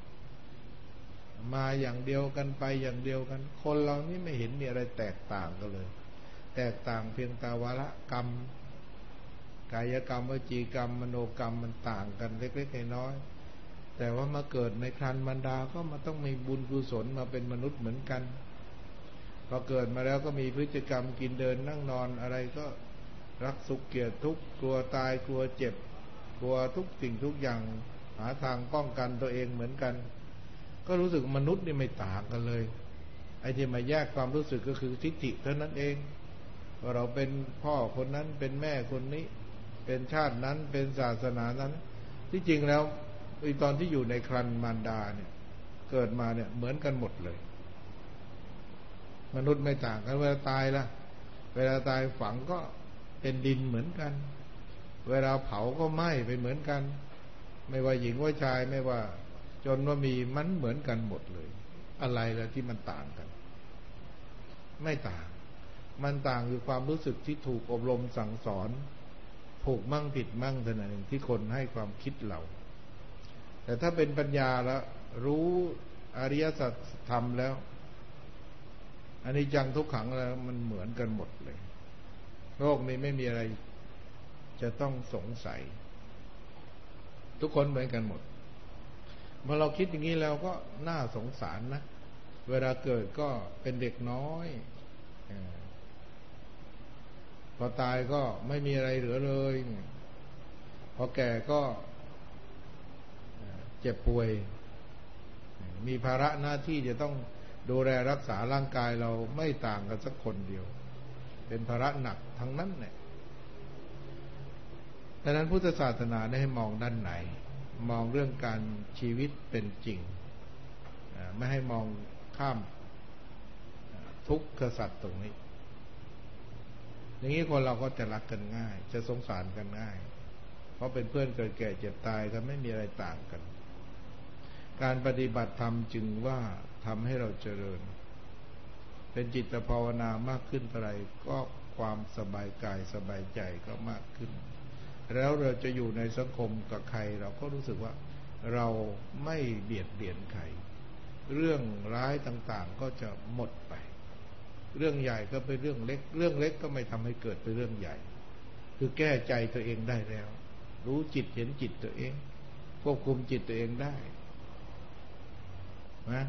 มาอย่างเดียวกันไปอย่างเดียวกันคนเรานี่ไม่เห็นมีอะไรแตกต่างกันเลยแตกต่างเพียงแต่วาระกรรมกายกรรมวจีกรรมมโนกรรมมันต่างกันเล็กๆน้อยๆแต่ว่ามาเกิดในครรภ์มารดาก็มาต้องมีบุญกุศลมาเป็นมนุษย์เหมือนกันพอเกิดมาแล้วก็มีพฤติกรรมกินเดินนั่งนอนอะไรก็รักสุขเกลียดทุกข์กลัวตายกลัวเจ็บกลัวทุกสิ่งทุกอย่างหาทางป้องกันตัวเองเหมือนกันก็รู้สึกมนุษย์นี่ไม่ต่างกันเลยไอ้ที่มาแยกความรู้สึกก็คือทิฏฐิเท่านั้นเองว่าเราเป็นพ่อคนนั้นเป็นแม่คนนี้เป็นชาตินั้นเป็นศาสนานั้นที่จริงแล้วตอนที่อยู่ในครรภ์มารดาเนี่ยเกิดมาเนี่ยเหมือนกันหมดเลยมนุษย์ไม่ต่างกันเวลาตายล่ะเวลาตายฝังก็เป็นดินเหมือนกันเวลาเผาก็ไหม้ไปเหมือนกันไม่ว่าหญิงว่าชายไม่ว่าจนว่ามีมันเหมือนกันหมดเลยอะไรล่ะที่มันต่างกันไม่ต่างมันต่างคือความรู้สึกที่ถูกอบรมสั่งสอนถูกมั่งผิดมั่งเท่านั้นเองที่คนให้ความคิดเราแต่ถ้าเป็นปัญญาแล้วรู้อริยสัจธรรมแล้วอนิจจังทุกขังแล้วมันเหมือนกันหมดเลยโลกนี้ไม่มีอะไรจะต้องสงสัยทุกคนเหมือนกันหมดพอเราคิดอย่างนี้แล้วก็น่าสงสารนะเวลาเกิดก็เป็นเด็กน้อยพอตายก็ไม่มีอะไรเหลือเลยพอแก่ก็เจ็บป่วยมีภาระหน้าที่จะต้องดูแลรักษาร่างกายเราไม่ต่างกันสักคนเดียวเป็นภาระหนักทั้งนั้นเนี่ยดังนั้นพุทธศาสนาได้ให้มองด้านไหนมองเรื่องการชีวิตเป็นจริงไม่ให้มองข้ามทุกข์สัตว์ตรงนี้อย่างนี้คนเราก็จะรักกันง่ายจะสงสารกันง่ายเพราะเป็นเพื่อนเกิดแก่เจ็บตายกันไม่มีอะไรต่างกันการปฏิบัติธรรมจึงว่าทำให้เราเจริญเป็นจิตภาวนามากขึ้นเท่าไรก็ความสบายกายสบายใจก็มากขึ้นแล้วเราจะอยู่ในสังคมกับใครเราก็รู้สึกว่าเราไม่เบียดเบียนใครเรื่องร้ายต่างๆก็จะหมดไปเรื่องใหญ่ก็เป็นเรื่องเล็กเรื่องเล็กก็ไม่ทำให้เกิดเป็นเรื่องใหญ่คือแก้ใจตัวเองได้แล้วรู้จิตเห็นจิตตัวเองควบคุมจิตตัวเองได้นะ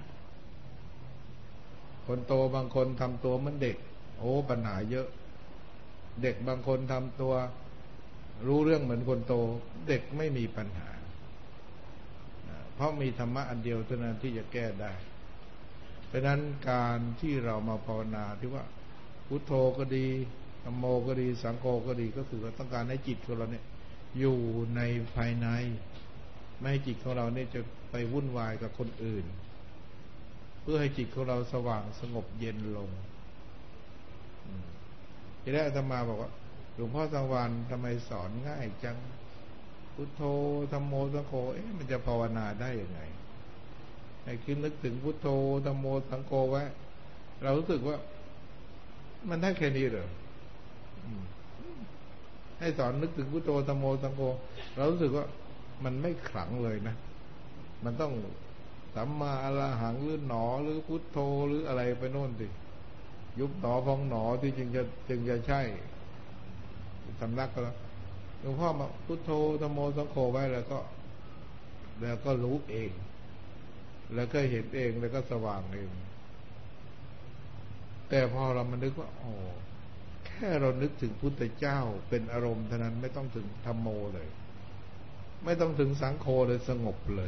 คนโตบางคนทำตัวเหมือนเด็กโอ้ปัญหาเยอะเด็กบางคนทำตัวรู้เรื่องเหมือนคนโตเด็กไม่มีปัญหาเพราะมีธรรมะอันเดียวเท่านั้นที่จะแก้ได้เพราะนั้นการที่เรามาภาวนาที่ว่าพุทโธก็ดีธัมโมก็ดีสังโฆก็ดีก็คือต้องการให้จิตของเราเนี่ยอยู่ในภายในไม่ให้จิตของเราเนี่ยจะไปวุ่นวายกับคนอื่นเพื่อให้จิตของเราสว่างสงบเย็นลงทีแรกอาตมาบอกว่าหลวงพ่อสังวรทำไมสอนง่ายจังพุทโธธัมโมสังโฆมันจะภาวนาได้ยังไงให้คิดนึกถึงพุทโธธัมโมสังโฆไว้เรารู้สึกว่ามันได้แค่นี้เหรอให้สอนนึกถึงพุทโธธัมโมสังโฆเรารู้สึกว่ามันไม่ขลังเลยนะมันต้องสัมมาอรหังหรือหนอหรือพุทโธหรืออะไรไปโน่นสิยุบหนอพองหนอที่จึงจะใช่สำนักก็หลวงพ่อมาพุทโธธัมโมสังโฆไว้แล้วก็รู้เองแล้วก็เห็นเองแล้วก็สว่างเองแต่พอเรามานึกว่าโอ้แค่เรานึกถึงพุทธเจ้าเป็นอารมณ์เท่านั้นไม่ต้องถึงธัมโมเลยไม่ต้องถึงสังโฆเลยสงบเลย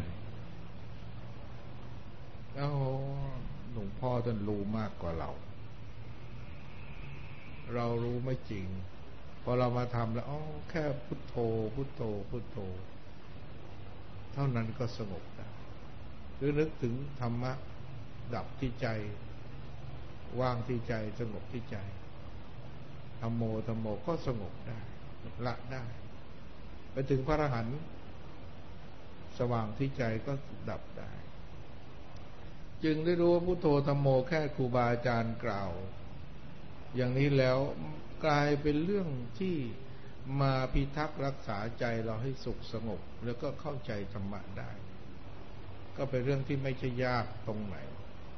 โอ้หลวงพ่อท่านรู้มากกว่าเรารู้ไม่จริงพอเรามาทำแล้วแค่พุทโธพุทโธพุทโธเท่านั้นก็สงบได้หรือนึกถึงธรรมะดับที่ใจว่างที่ใจสงบที่ใจธัมโมธัมโมก็สงบได้ละได้ไปถึงพระอรหันต์สว่างที่ใจก็ดับได้จึงได้รู้ว่าพุทโธธัมโมแค่ครูบาอาจารย์กล่าวอย่างนี้แล้วกลายเป็นเรื่องที่มาพิทักษ์รักษาใจเราให้สุขสงบแล้วก็เข้าใจธรรมะได้ก็เป็นเรื่องที่ไม่ใช่ยากตรงไหน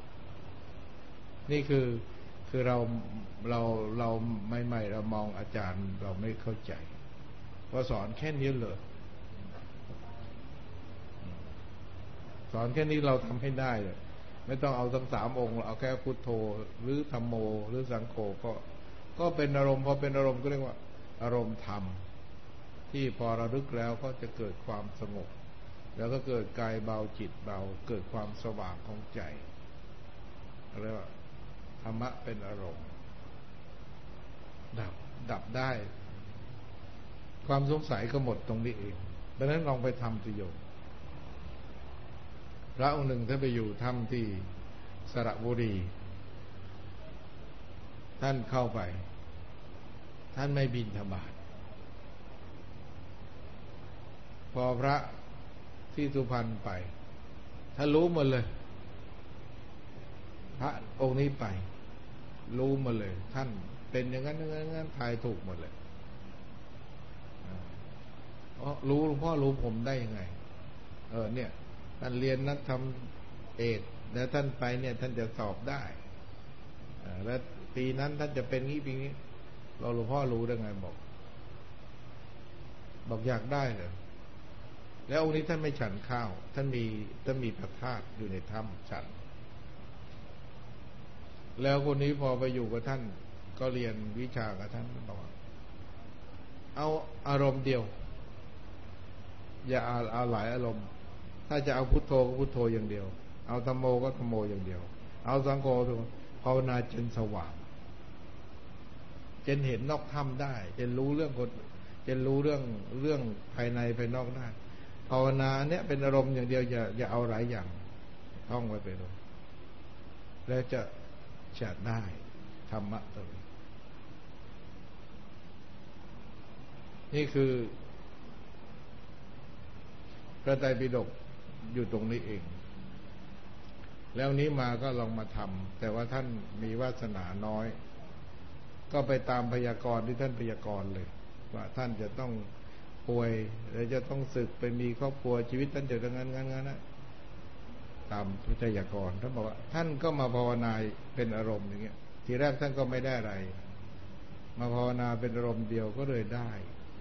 นี่คือเราใหม่ๆเรามองอาจารย์เราไม่เข้าใจพอสอนแค่นี้เลยสอนแค่นี้เราทำให้ได้เลยไม่ต้องเอาทั้ง3 องค์เอาแค่พุทโธหรือธัมโมหรือสังโฆก็เป็นอารมณ์พอเป็นอารมณ์ก็เรียกว่าอารมณ์ธรรมที่พอระลึกแล้วก็จะเกิดความสงบแล้วก็เกิดกายเบาจิตเบาเกิดความสว่างของใจเรียกว่าธรรมะเป็นอารมณ์ดับได้ความสงสัยก็หมดตรงนี้เองดังนั้นลองไปทำสิโยมพระองค์หนึ่งท่านไปอยู่ถ้ำที่สระบุรีท่านเข้าไปท่านไม่บิณฑบาตพอพระที่สุพรรณไปท่านรู้หมดเลยพระองค์นี้ไปรู้หมดเลยท่านเป็นอย่างนั้นอย่างนั้นทายถูกหมดเลยรู้หลวงพ่อรู้ผมได้ยังไงเนี่ยท่านเรียนนักธรรมเอกแล้วท่านไปเนี่ยท่านจะสอบได้แล้วปีนั้นท่านจะเป็นงี้ปีนี้หลวงพ่อรู้ได้ไงบอกอยากได้เลยแล้วองค์นี้ท่านไม่ฉันข้าวท่านมีพระธาตุอยู่ในถ้ำฉันแล้วคนนี้พอไปอยู่กับท่านก็เรียนวิชากับท่านบอกเอาอารมณ์เดียวอย่าเอาหลายอารมณ์ถ้าจะเอาพุทโธก็พุทโธอย่างเดียวเอาธัมโมก็ธัมโมอย่างเดียวเอาสังโฆภาวนาจนสว่างจนเห็นนอกถ้ำได้จนรู้เรื่องคนจนรู้เรื่องภายในภายนอกได้ภาวนาเนี่ยเป็นอารมณ์อย่างเดียวอย่าเอาหลายอย่างท่องไว้ไปเลยแล้วจะได้ธรรมะตัวนี้นี่คือพระไตรปิฎกอยู่ตรงนี้เองแล้วนี้มาก็ลองมาทำแต่ว่าท่านมีวาสนาน้อยก็ไปตามพยากรณ์ที่ท่านพยากรณ์เลยว่าท่านจะต้องป่วยและจะต้องสึกไปมีครอบครัวชีวิตท่านจะงั้นนะตามพยากรณ์ท่านบอกว่าท่านก็มาภาวนาเป็นอารมณ์อย่างเงี้ยทีแรกท่านก็ไม่ได้อะไรมาภาวนาเป็นอารมณ์เดียวก็เลยได้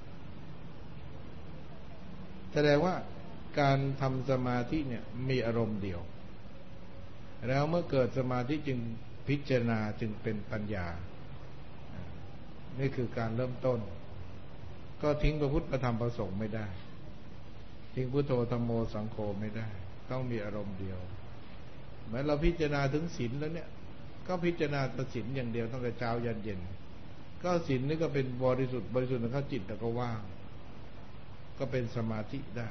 แสดงว่าการทำสมาธิเนี่ยมีอารมณ์เดียวแล้วเมื่อเกิดสมาธิจึงพิจารณาจึงเป็นปัญญานี่คือการเริ่มต้นก็ทิ้งพระพุทธพระธรรมพระสงฆ์ไม่ได้ทิ้งพุทโธธัมโมสังโฆไม่ได้ต้องมีอารมณ์เดียวเหมือนเราพิจารณาถึงศีลแล้วเนี่ยก็พิจารณาแต่ศีลอย่างเดียวตั้งแต่เช้ายันเย็นก็ศีลนี่ก็เป็นบริสุทธิ์ของข้าจิตแต่ก็ว่างก็เป็นสมาธิได้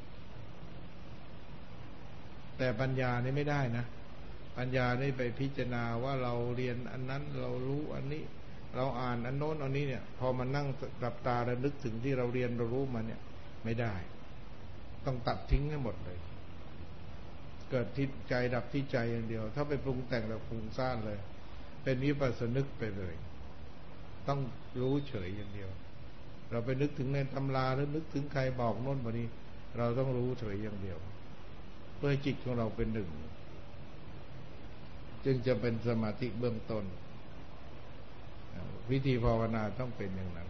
แต่ปัญญานี่ไม่ได้นะปัญญานี่ไปพิจารณาว่าเราเรียนอันนั้นเรารู้อันนี้เราอ่านอันโน้นอันนี้เนี่ยพอมานั่งหลับตาแล้วนึกถึงที่เราเรียนเรารู้มาเนี่ยไม่ได้ต้องตัดทิ้งให้หมดเลยเกิดที่ใจดับที่ใจอย่างเดียวถ้าไปปรุงแต่งแล้วฟุ้งซ่านเลยเป็นวิปัสสนึกไปเลยต้องรู้เฉยอย่างเดียวเราไปนึกถึงในตำราหรือนึกถึงใครบอกโน้นวันนี้เราต้องรู้เฉยอย่างเดียวเพื่อให้จิตของเราเป็นหนึ่งจึงจะเป็นสมาธิเบื้องต้นวิธีภาวนาต้องเป็นอย่างนั้น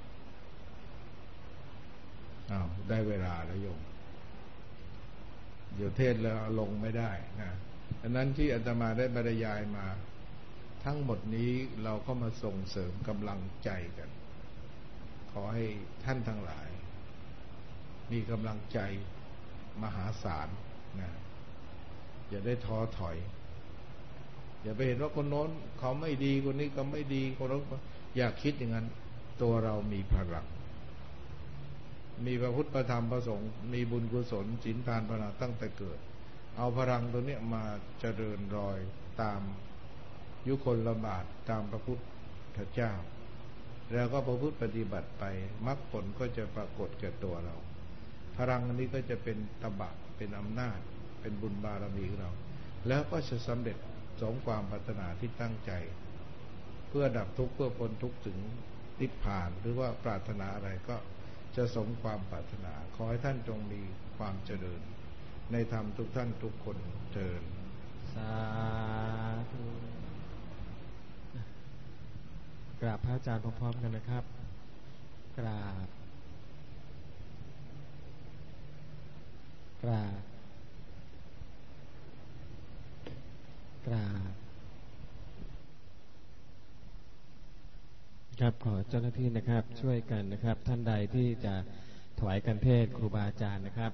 ได้เวลาแล้วโยมเดี๋ยวเทศแล้วลงไม่ได้นะดังนั้นที่อาตมาได้บรรยายมาทั้งหมดนี้เราก็มาส่งเสริมกำลังใจกันขอให้ท่านทั้งหลายมีกำลังใจมหาศาลนะอย่าได้ท้อถอยอย่าไปเห็นว่าคนโน้นเขาไม่ดีคนนี้ก็ไม่ดีคนโน้นอย่าคิดอย่างนั้นตัวเรามีพลังมีพระพุทธพระธรรมพระสงฆ์มีบุญกุศลศีลทานภาวนาตั้งแต่เกิดเอาพลังตัวนี้มาเจริญรอยตามยุคลบาทตามพระพุทธเจ้าแล้วก็ประพฤติปฏิบัติไปมรรคผลก็จะปรากฏแก่ตัวเราพลังอันนี้ก็จะเป็นตบะเป็นอำนาจเป็นบุญบารมีของเราแล้วก็จะสำเร็จสมความปรารถนาที่ตั้งใจเพื่อดับทุกข์เพื่อพ้นทุกข์ถึงนิพพานหรือว่าปรารถนาอะไรก็จะสมความปรารถนาขอให้ท่านจงมีความเจริญในธรรมทุกท่านทุกคนเจริญสาธุกราบพระอาจารย์พร้อมๆกันนะครับกราบครับขอเจ้าหน้าที่นะครับช่วยกันนะครับท่านใดที่จะถวายกันเทศครูบาอาจารย์นะครับ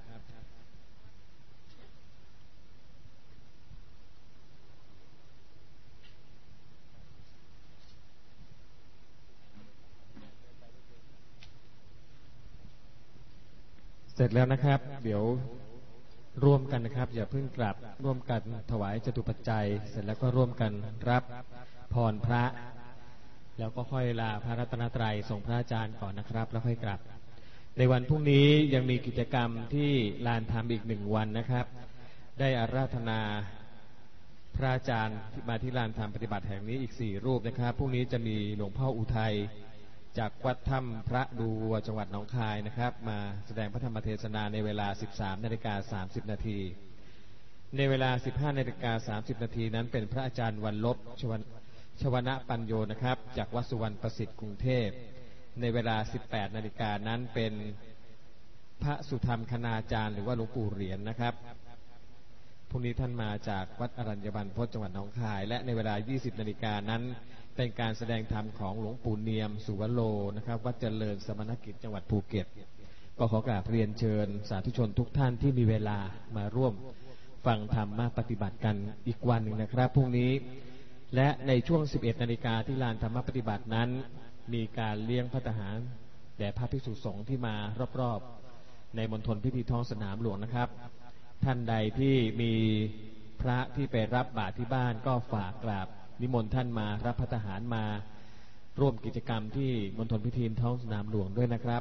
เสร็จแล้วนะครับเดี๋ยวร่วมกันนะครับอย่าเพิ่งกลับร่วมกันถวายจตุปัจจัยเสร็จแล้วก็ร่วมกันรับพรพระแล้วก็ค่อยลาพระรัตนตรัยส่งพระอาจารย์ก่อนนะครับแล้วค่อยกลับในวันพรุ่งนี้ยังมีกิจกรรมที่ลานธรรมอีก1 วันนะครับได้อาราธนาพระอาจารย์มาที่ลานธรรมปฏิบัติแห่งนี้อีก4 รูปนะครับพรุ่งนี้จะมีหลวงพ่ออุทัยจากวัดถ้ำพระดูจังหวัดหนองคายนะครับมาแสดงพระธรรมเทศนาในเวลา 13:30 นาทีในเวลา 15:30 นาทีนั้นเป็นพระอาจารย์วันลบชวนะปัญโยนะครับจากวัดสุวรรณประสิทธิ์กรุงเทพในเวลา 18 นาฬิกานั้นเป็นพระสุธรรมคณาจารย์หรือว่าหลวงปู่เหรียญนะครับพรุ่งนี้ท่านมาจากวัดอรัญญบัณฑิตจังหวัดหนองคายและในเวลา 20 นาฬิกานั้นเป็นการแสดงธรรมของหลวงปู่เนียมสุวโรนะครับวัดเจริญสมณกิจจังหวัดภูเก็ตก็ขอกราบเรียนเชิญสาธุชนทุกท่านที่มีเวลามาร่วมฟังธรรมมาปฏิบัติกันอีกวันหนึ่งนะครับพรุ่งนี้และในช่วง 11 นาฬิกาที่ลานธรรมปฏิบัตินั้นมีการเลี้ยงภัตตาหารแด่พระภิกษุสงฆ์ที่มารอบๆในมณฑลพิธีท้องสนามหลวงนะครับท่านใดที่มีพระที่ไปรับบาตรที่บ้านก็ฝากกราบนิมนต์ท่านมารับภัตตาหารมาร่วมกิจกรรมที่มณฑลพิธีท้องสนามหลวงด้วยนะครับ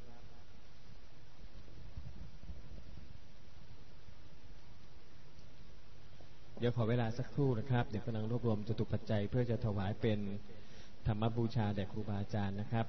เดี๋ยวขอเวลาสักครู่นะครับเดี๋ยวกำลังรวบรวมจตุปัจจัยเพื่อจะถวายเป็นธรรมบูชาแด่ครูบาอาจารย์นะครับ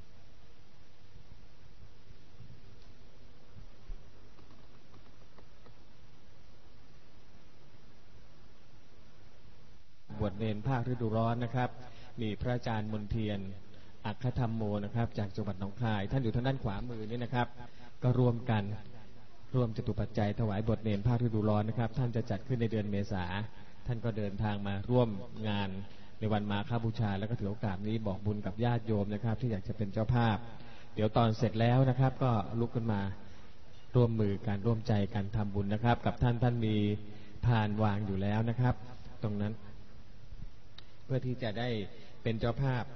บวชเนรภาคฤดูร้อนนะครับมีพระอาจารย์มนเทียนอัคคธรรมโมนะครับจากจังหวัดหนองคายท่านอยู่ทางด้านขวามือนี่นะครับก็ร่วมจตุปัจจัยถวายบวชเนรภาคฤดูร้อนนะครับท่านจะจัดขึ้นในเดือนเมษาท่านก็เดินทางมาร่วมงานในวันมาฆบูชาแล้วก็ถือโอกาสนี้บอกบุญกับญาติโยมนะครับที่อยากจะเป็นเจ้าภาพเดี๋ยวตอนเสร็จแล้วนะครับก็ลุกขึ้นมาร่วมมือกันร่วมใจกันทำบุญนะครับกับท่านมีพานวางอยู่แล้วนะครับตรงนั้นเพื่อที่จะได้เป็นเจ้าภาพ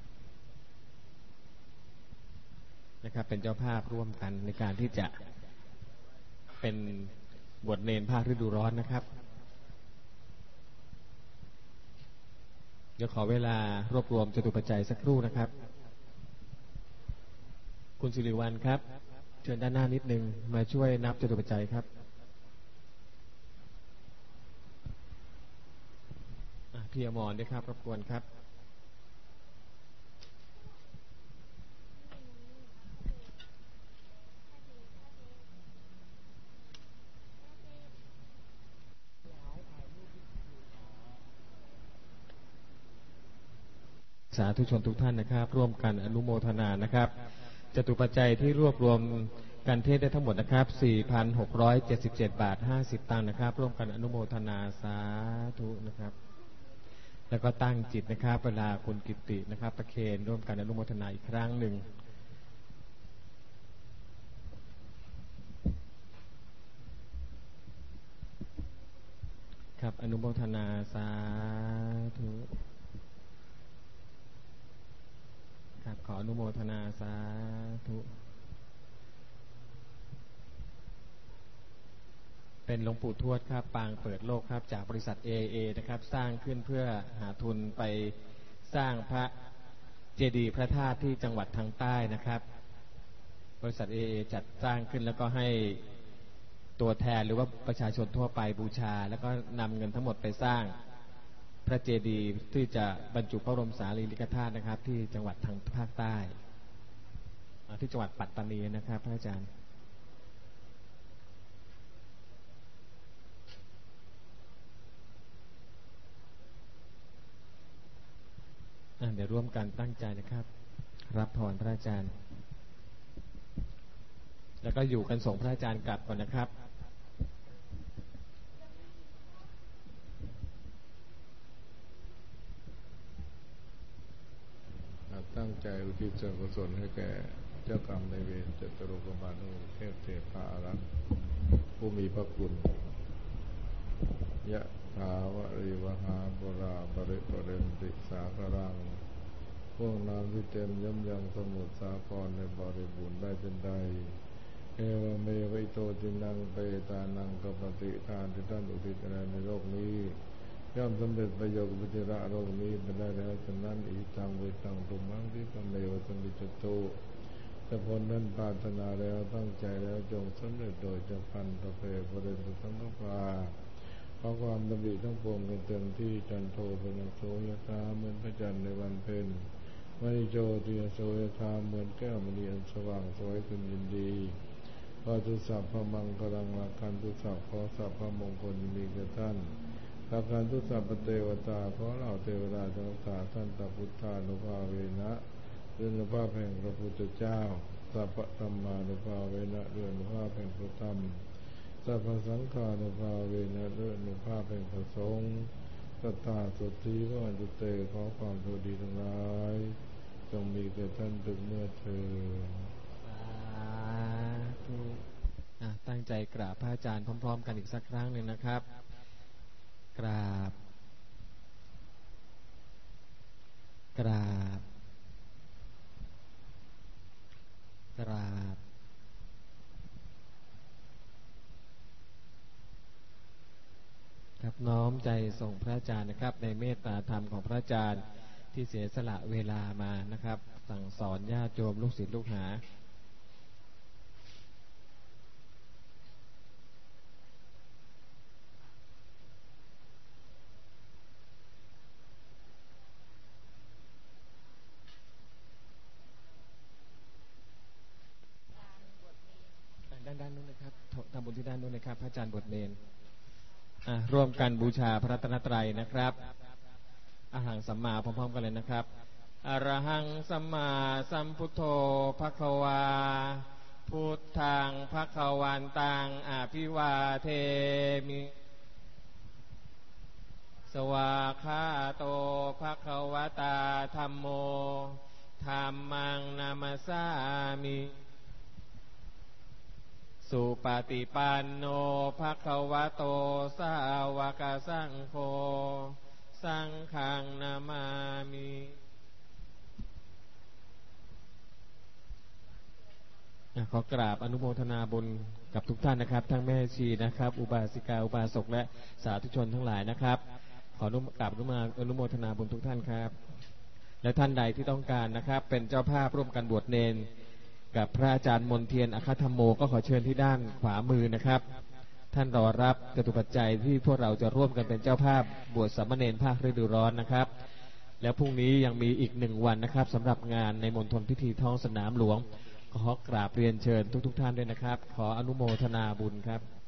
นะครับเป็นเจ้าภาพร่วมกันในการที่จะเป็นบวชเนรภาคฤดูร้อนนะครับเดี๋ยวขอเวลารวบรวมจตุปัจจัยสักครู่นะครับคุณสิริวัลย์ครับเชิญด้านหน้านิดนึงมาช่วยนับจตุปัจจัยครับพี่อมรด้วยครับรบกวนครับสาธุชนทุกท่านนะครับร่วมกันอนุโมทนานะครับจตุปัจจัยที่รวบรวมการเทศได้ทั้งหมดนะครับ 4,677 บาท 50 ตังค์นะครับร่วมกันอนุโมทนาสาธุนะครับแล้วก็ตั้งจิตนะครับเวลาคุณกิตตินะครับประเคนร่วมกันอนุโมทนาอีกครั้งหนึ่งครับอนุโมทนาสาธุครับขออนุโมทนาสาธุเป็นหลวงปู่ทวดครับปางเปิดโลกครับจากบริษัท AA นะครับสร้างขึ้นเพื่อหาทุนไปสร้างพระเจดีย์พระธาตุที่จังหวัดทางใต้นะครับบริษัท AA จัดสร้างขึ้นแล้วก็ให้ตัวแทนหรือว่าประชาชนทั่วไปบูชาแล้วก็นำเงินทั้งหมดไปสร้างพระเจดีย์ที่จะบรรจุพระบรมสารีริกธาตุนะครับที่จังหวัดทางภาคใต้ที่จังหวัดปัตตานีนะครับพระอาจารย์เดี๋ยวร่วมกันตั้งใจนะครับรับพรพระอาจารย์แล้วก็อยู่กันส่งพระอาจารย์กลับก่อนนะครับตั้งใจอุทิศส่วนกุศลให้แก่เจ้ากรรมนายเวรจตุโลกบาลเทพเทพาอารักษ์ผู้มีพระคุณยะถาวะริวหาปุราปริปุเรนติสาคารังพวกน้ำที่เต็มย่ำยังสมุทรสาครในบริบูรณ์ได้เป็นใดเอวเมวิโตตินังเปตานังกปฏิทานที่ท่านอุทิศในโลกนี้ย่อมสำเร็จประโยชน์วิจิระโลกนี้เป็นได้แล้วฉะนั้นอีตังเวตังตุมังที่ตเมวสมิจตุแต่ผลนั้นปรารถนาแล้วตั้งใจแล้วจงสำเร็จโดยเฉพาะตะเพประเด็นสุสันตภาเพราะความดำริทั้งปวงเป็นเต็มที่จันโทเป็นโสยธาเหมือนพระจันทร์ในวันเพ็ญมณีโจติโสยธาเหมือนแก้วมณีอันสว่างสวยคุณยินดีขอทุสัพพมังกรังราคันทุสัพขอสัพพมงคลมีแก่ท่านราคันทุสัพพเทวตาขอเหล่าเทวดาจงรักษาท่านตพุทธานุภาเวนะด้วยอนุภาพแห่งพระพุทธเจ้าสัพพธรรมานุภาเวนะด้วยอนุภาพแห่งพระธรรมสัพพสังฆานุภาเวนะด้วยอนุภาพแห่งพระสงฆ์สัตตาสุทธิพระอันตุเตขอความสวัสดีทั้งหลายจงมีแก่ท่านทุกเมื่อเทอญสาธุตั้งใจกราบพระอาจารย์พร้อมๆกันอีกสักครั้งหนึ่งนะครับกราบกราบกราบครับน้อมใจส่งพระอาจารย์นะครับในเมตตาธรรมของพระอาจารย์ที่เสียสละเวลามานะครับสั่งสอนญาติโยมลูกศิษย์ลูกหาด้านนู้นนะครับทำบุญที่ด้านนู้นนะครับพระอาจารย์บทเนรร่วมกันบูชาพระรัตนตรัยนะครับอรหังสัมมาพร้อมๆกันเลยนะครับอรหังสัมมาสัมพุทโธภควาพุทธังภควันตังอภิวาเทมิสวากขาโตภควตาธัมโมธัมมังนามัสสามิสุปฏิปันโนภควโตสาวกสังโฆสังฆังนามามิขอกราบอนุโมทนาบุญกับทุกท่านนะครับทั้งแม่ชีนะครับอุบาสิกาอุบาสกและสาธุชนทั้งหลายนะครับขอกราบอนุโมทนาบุญทุกท่านครับและท่านใดที่ต้องการนะครับเป็นเจ้าภาพร่วมกันบวชเนรกับพระอาจารย์มนเทียนอคธรรมโมก็ขอเชิญที่ด้านขวามือนะครับท่านรอรับจตุปัจจัยที่พวกเราจะร่วมกันเป็นเจ้าภาพบวชสามเณรภาคฤดูร้อนนะครับแล้วพรุ่งนี้ยังมีอีก1 วันนะครับสำหรับงานในมณฑลพิธีท้องสนามหลวงขอกราบเรียนเชิญทุกท่านด้วยนะครับขออนุโมทนาบุญครับ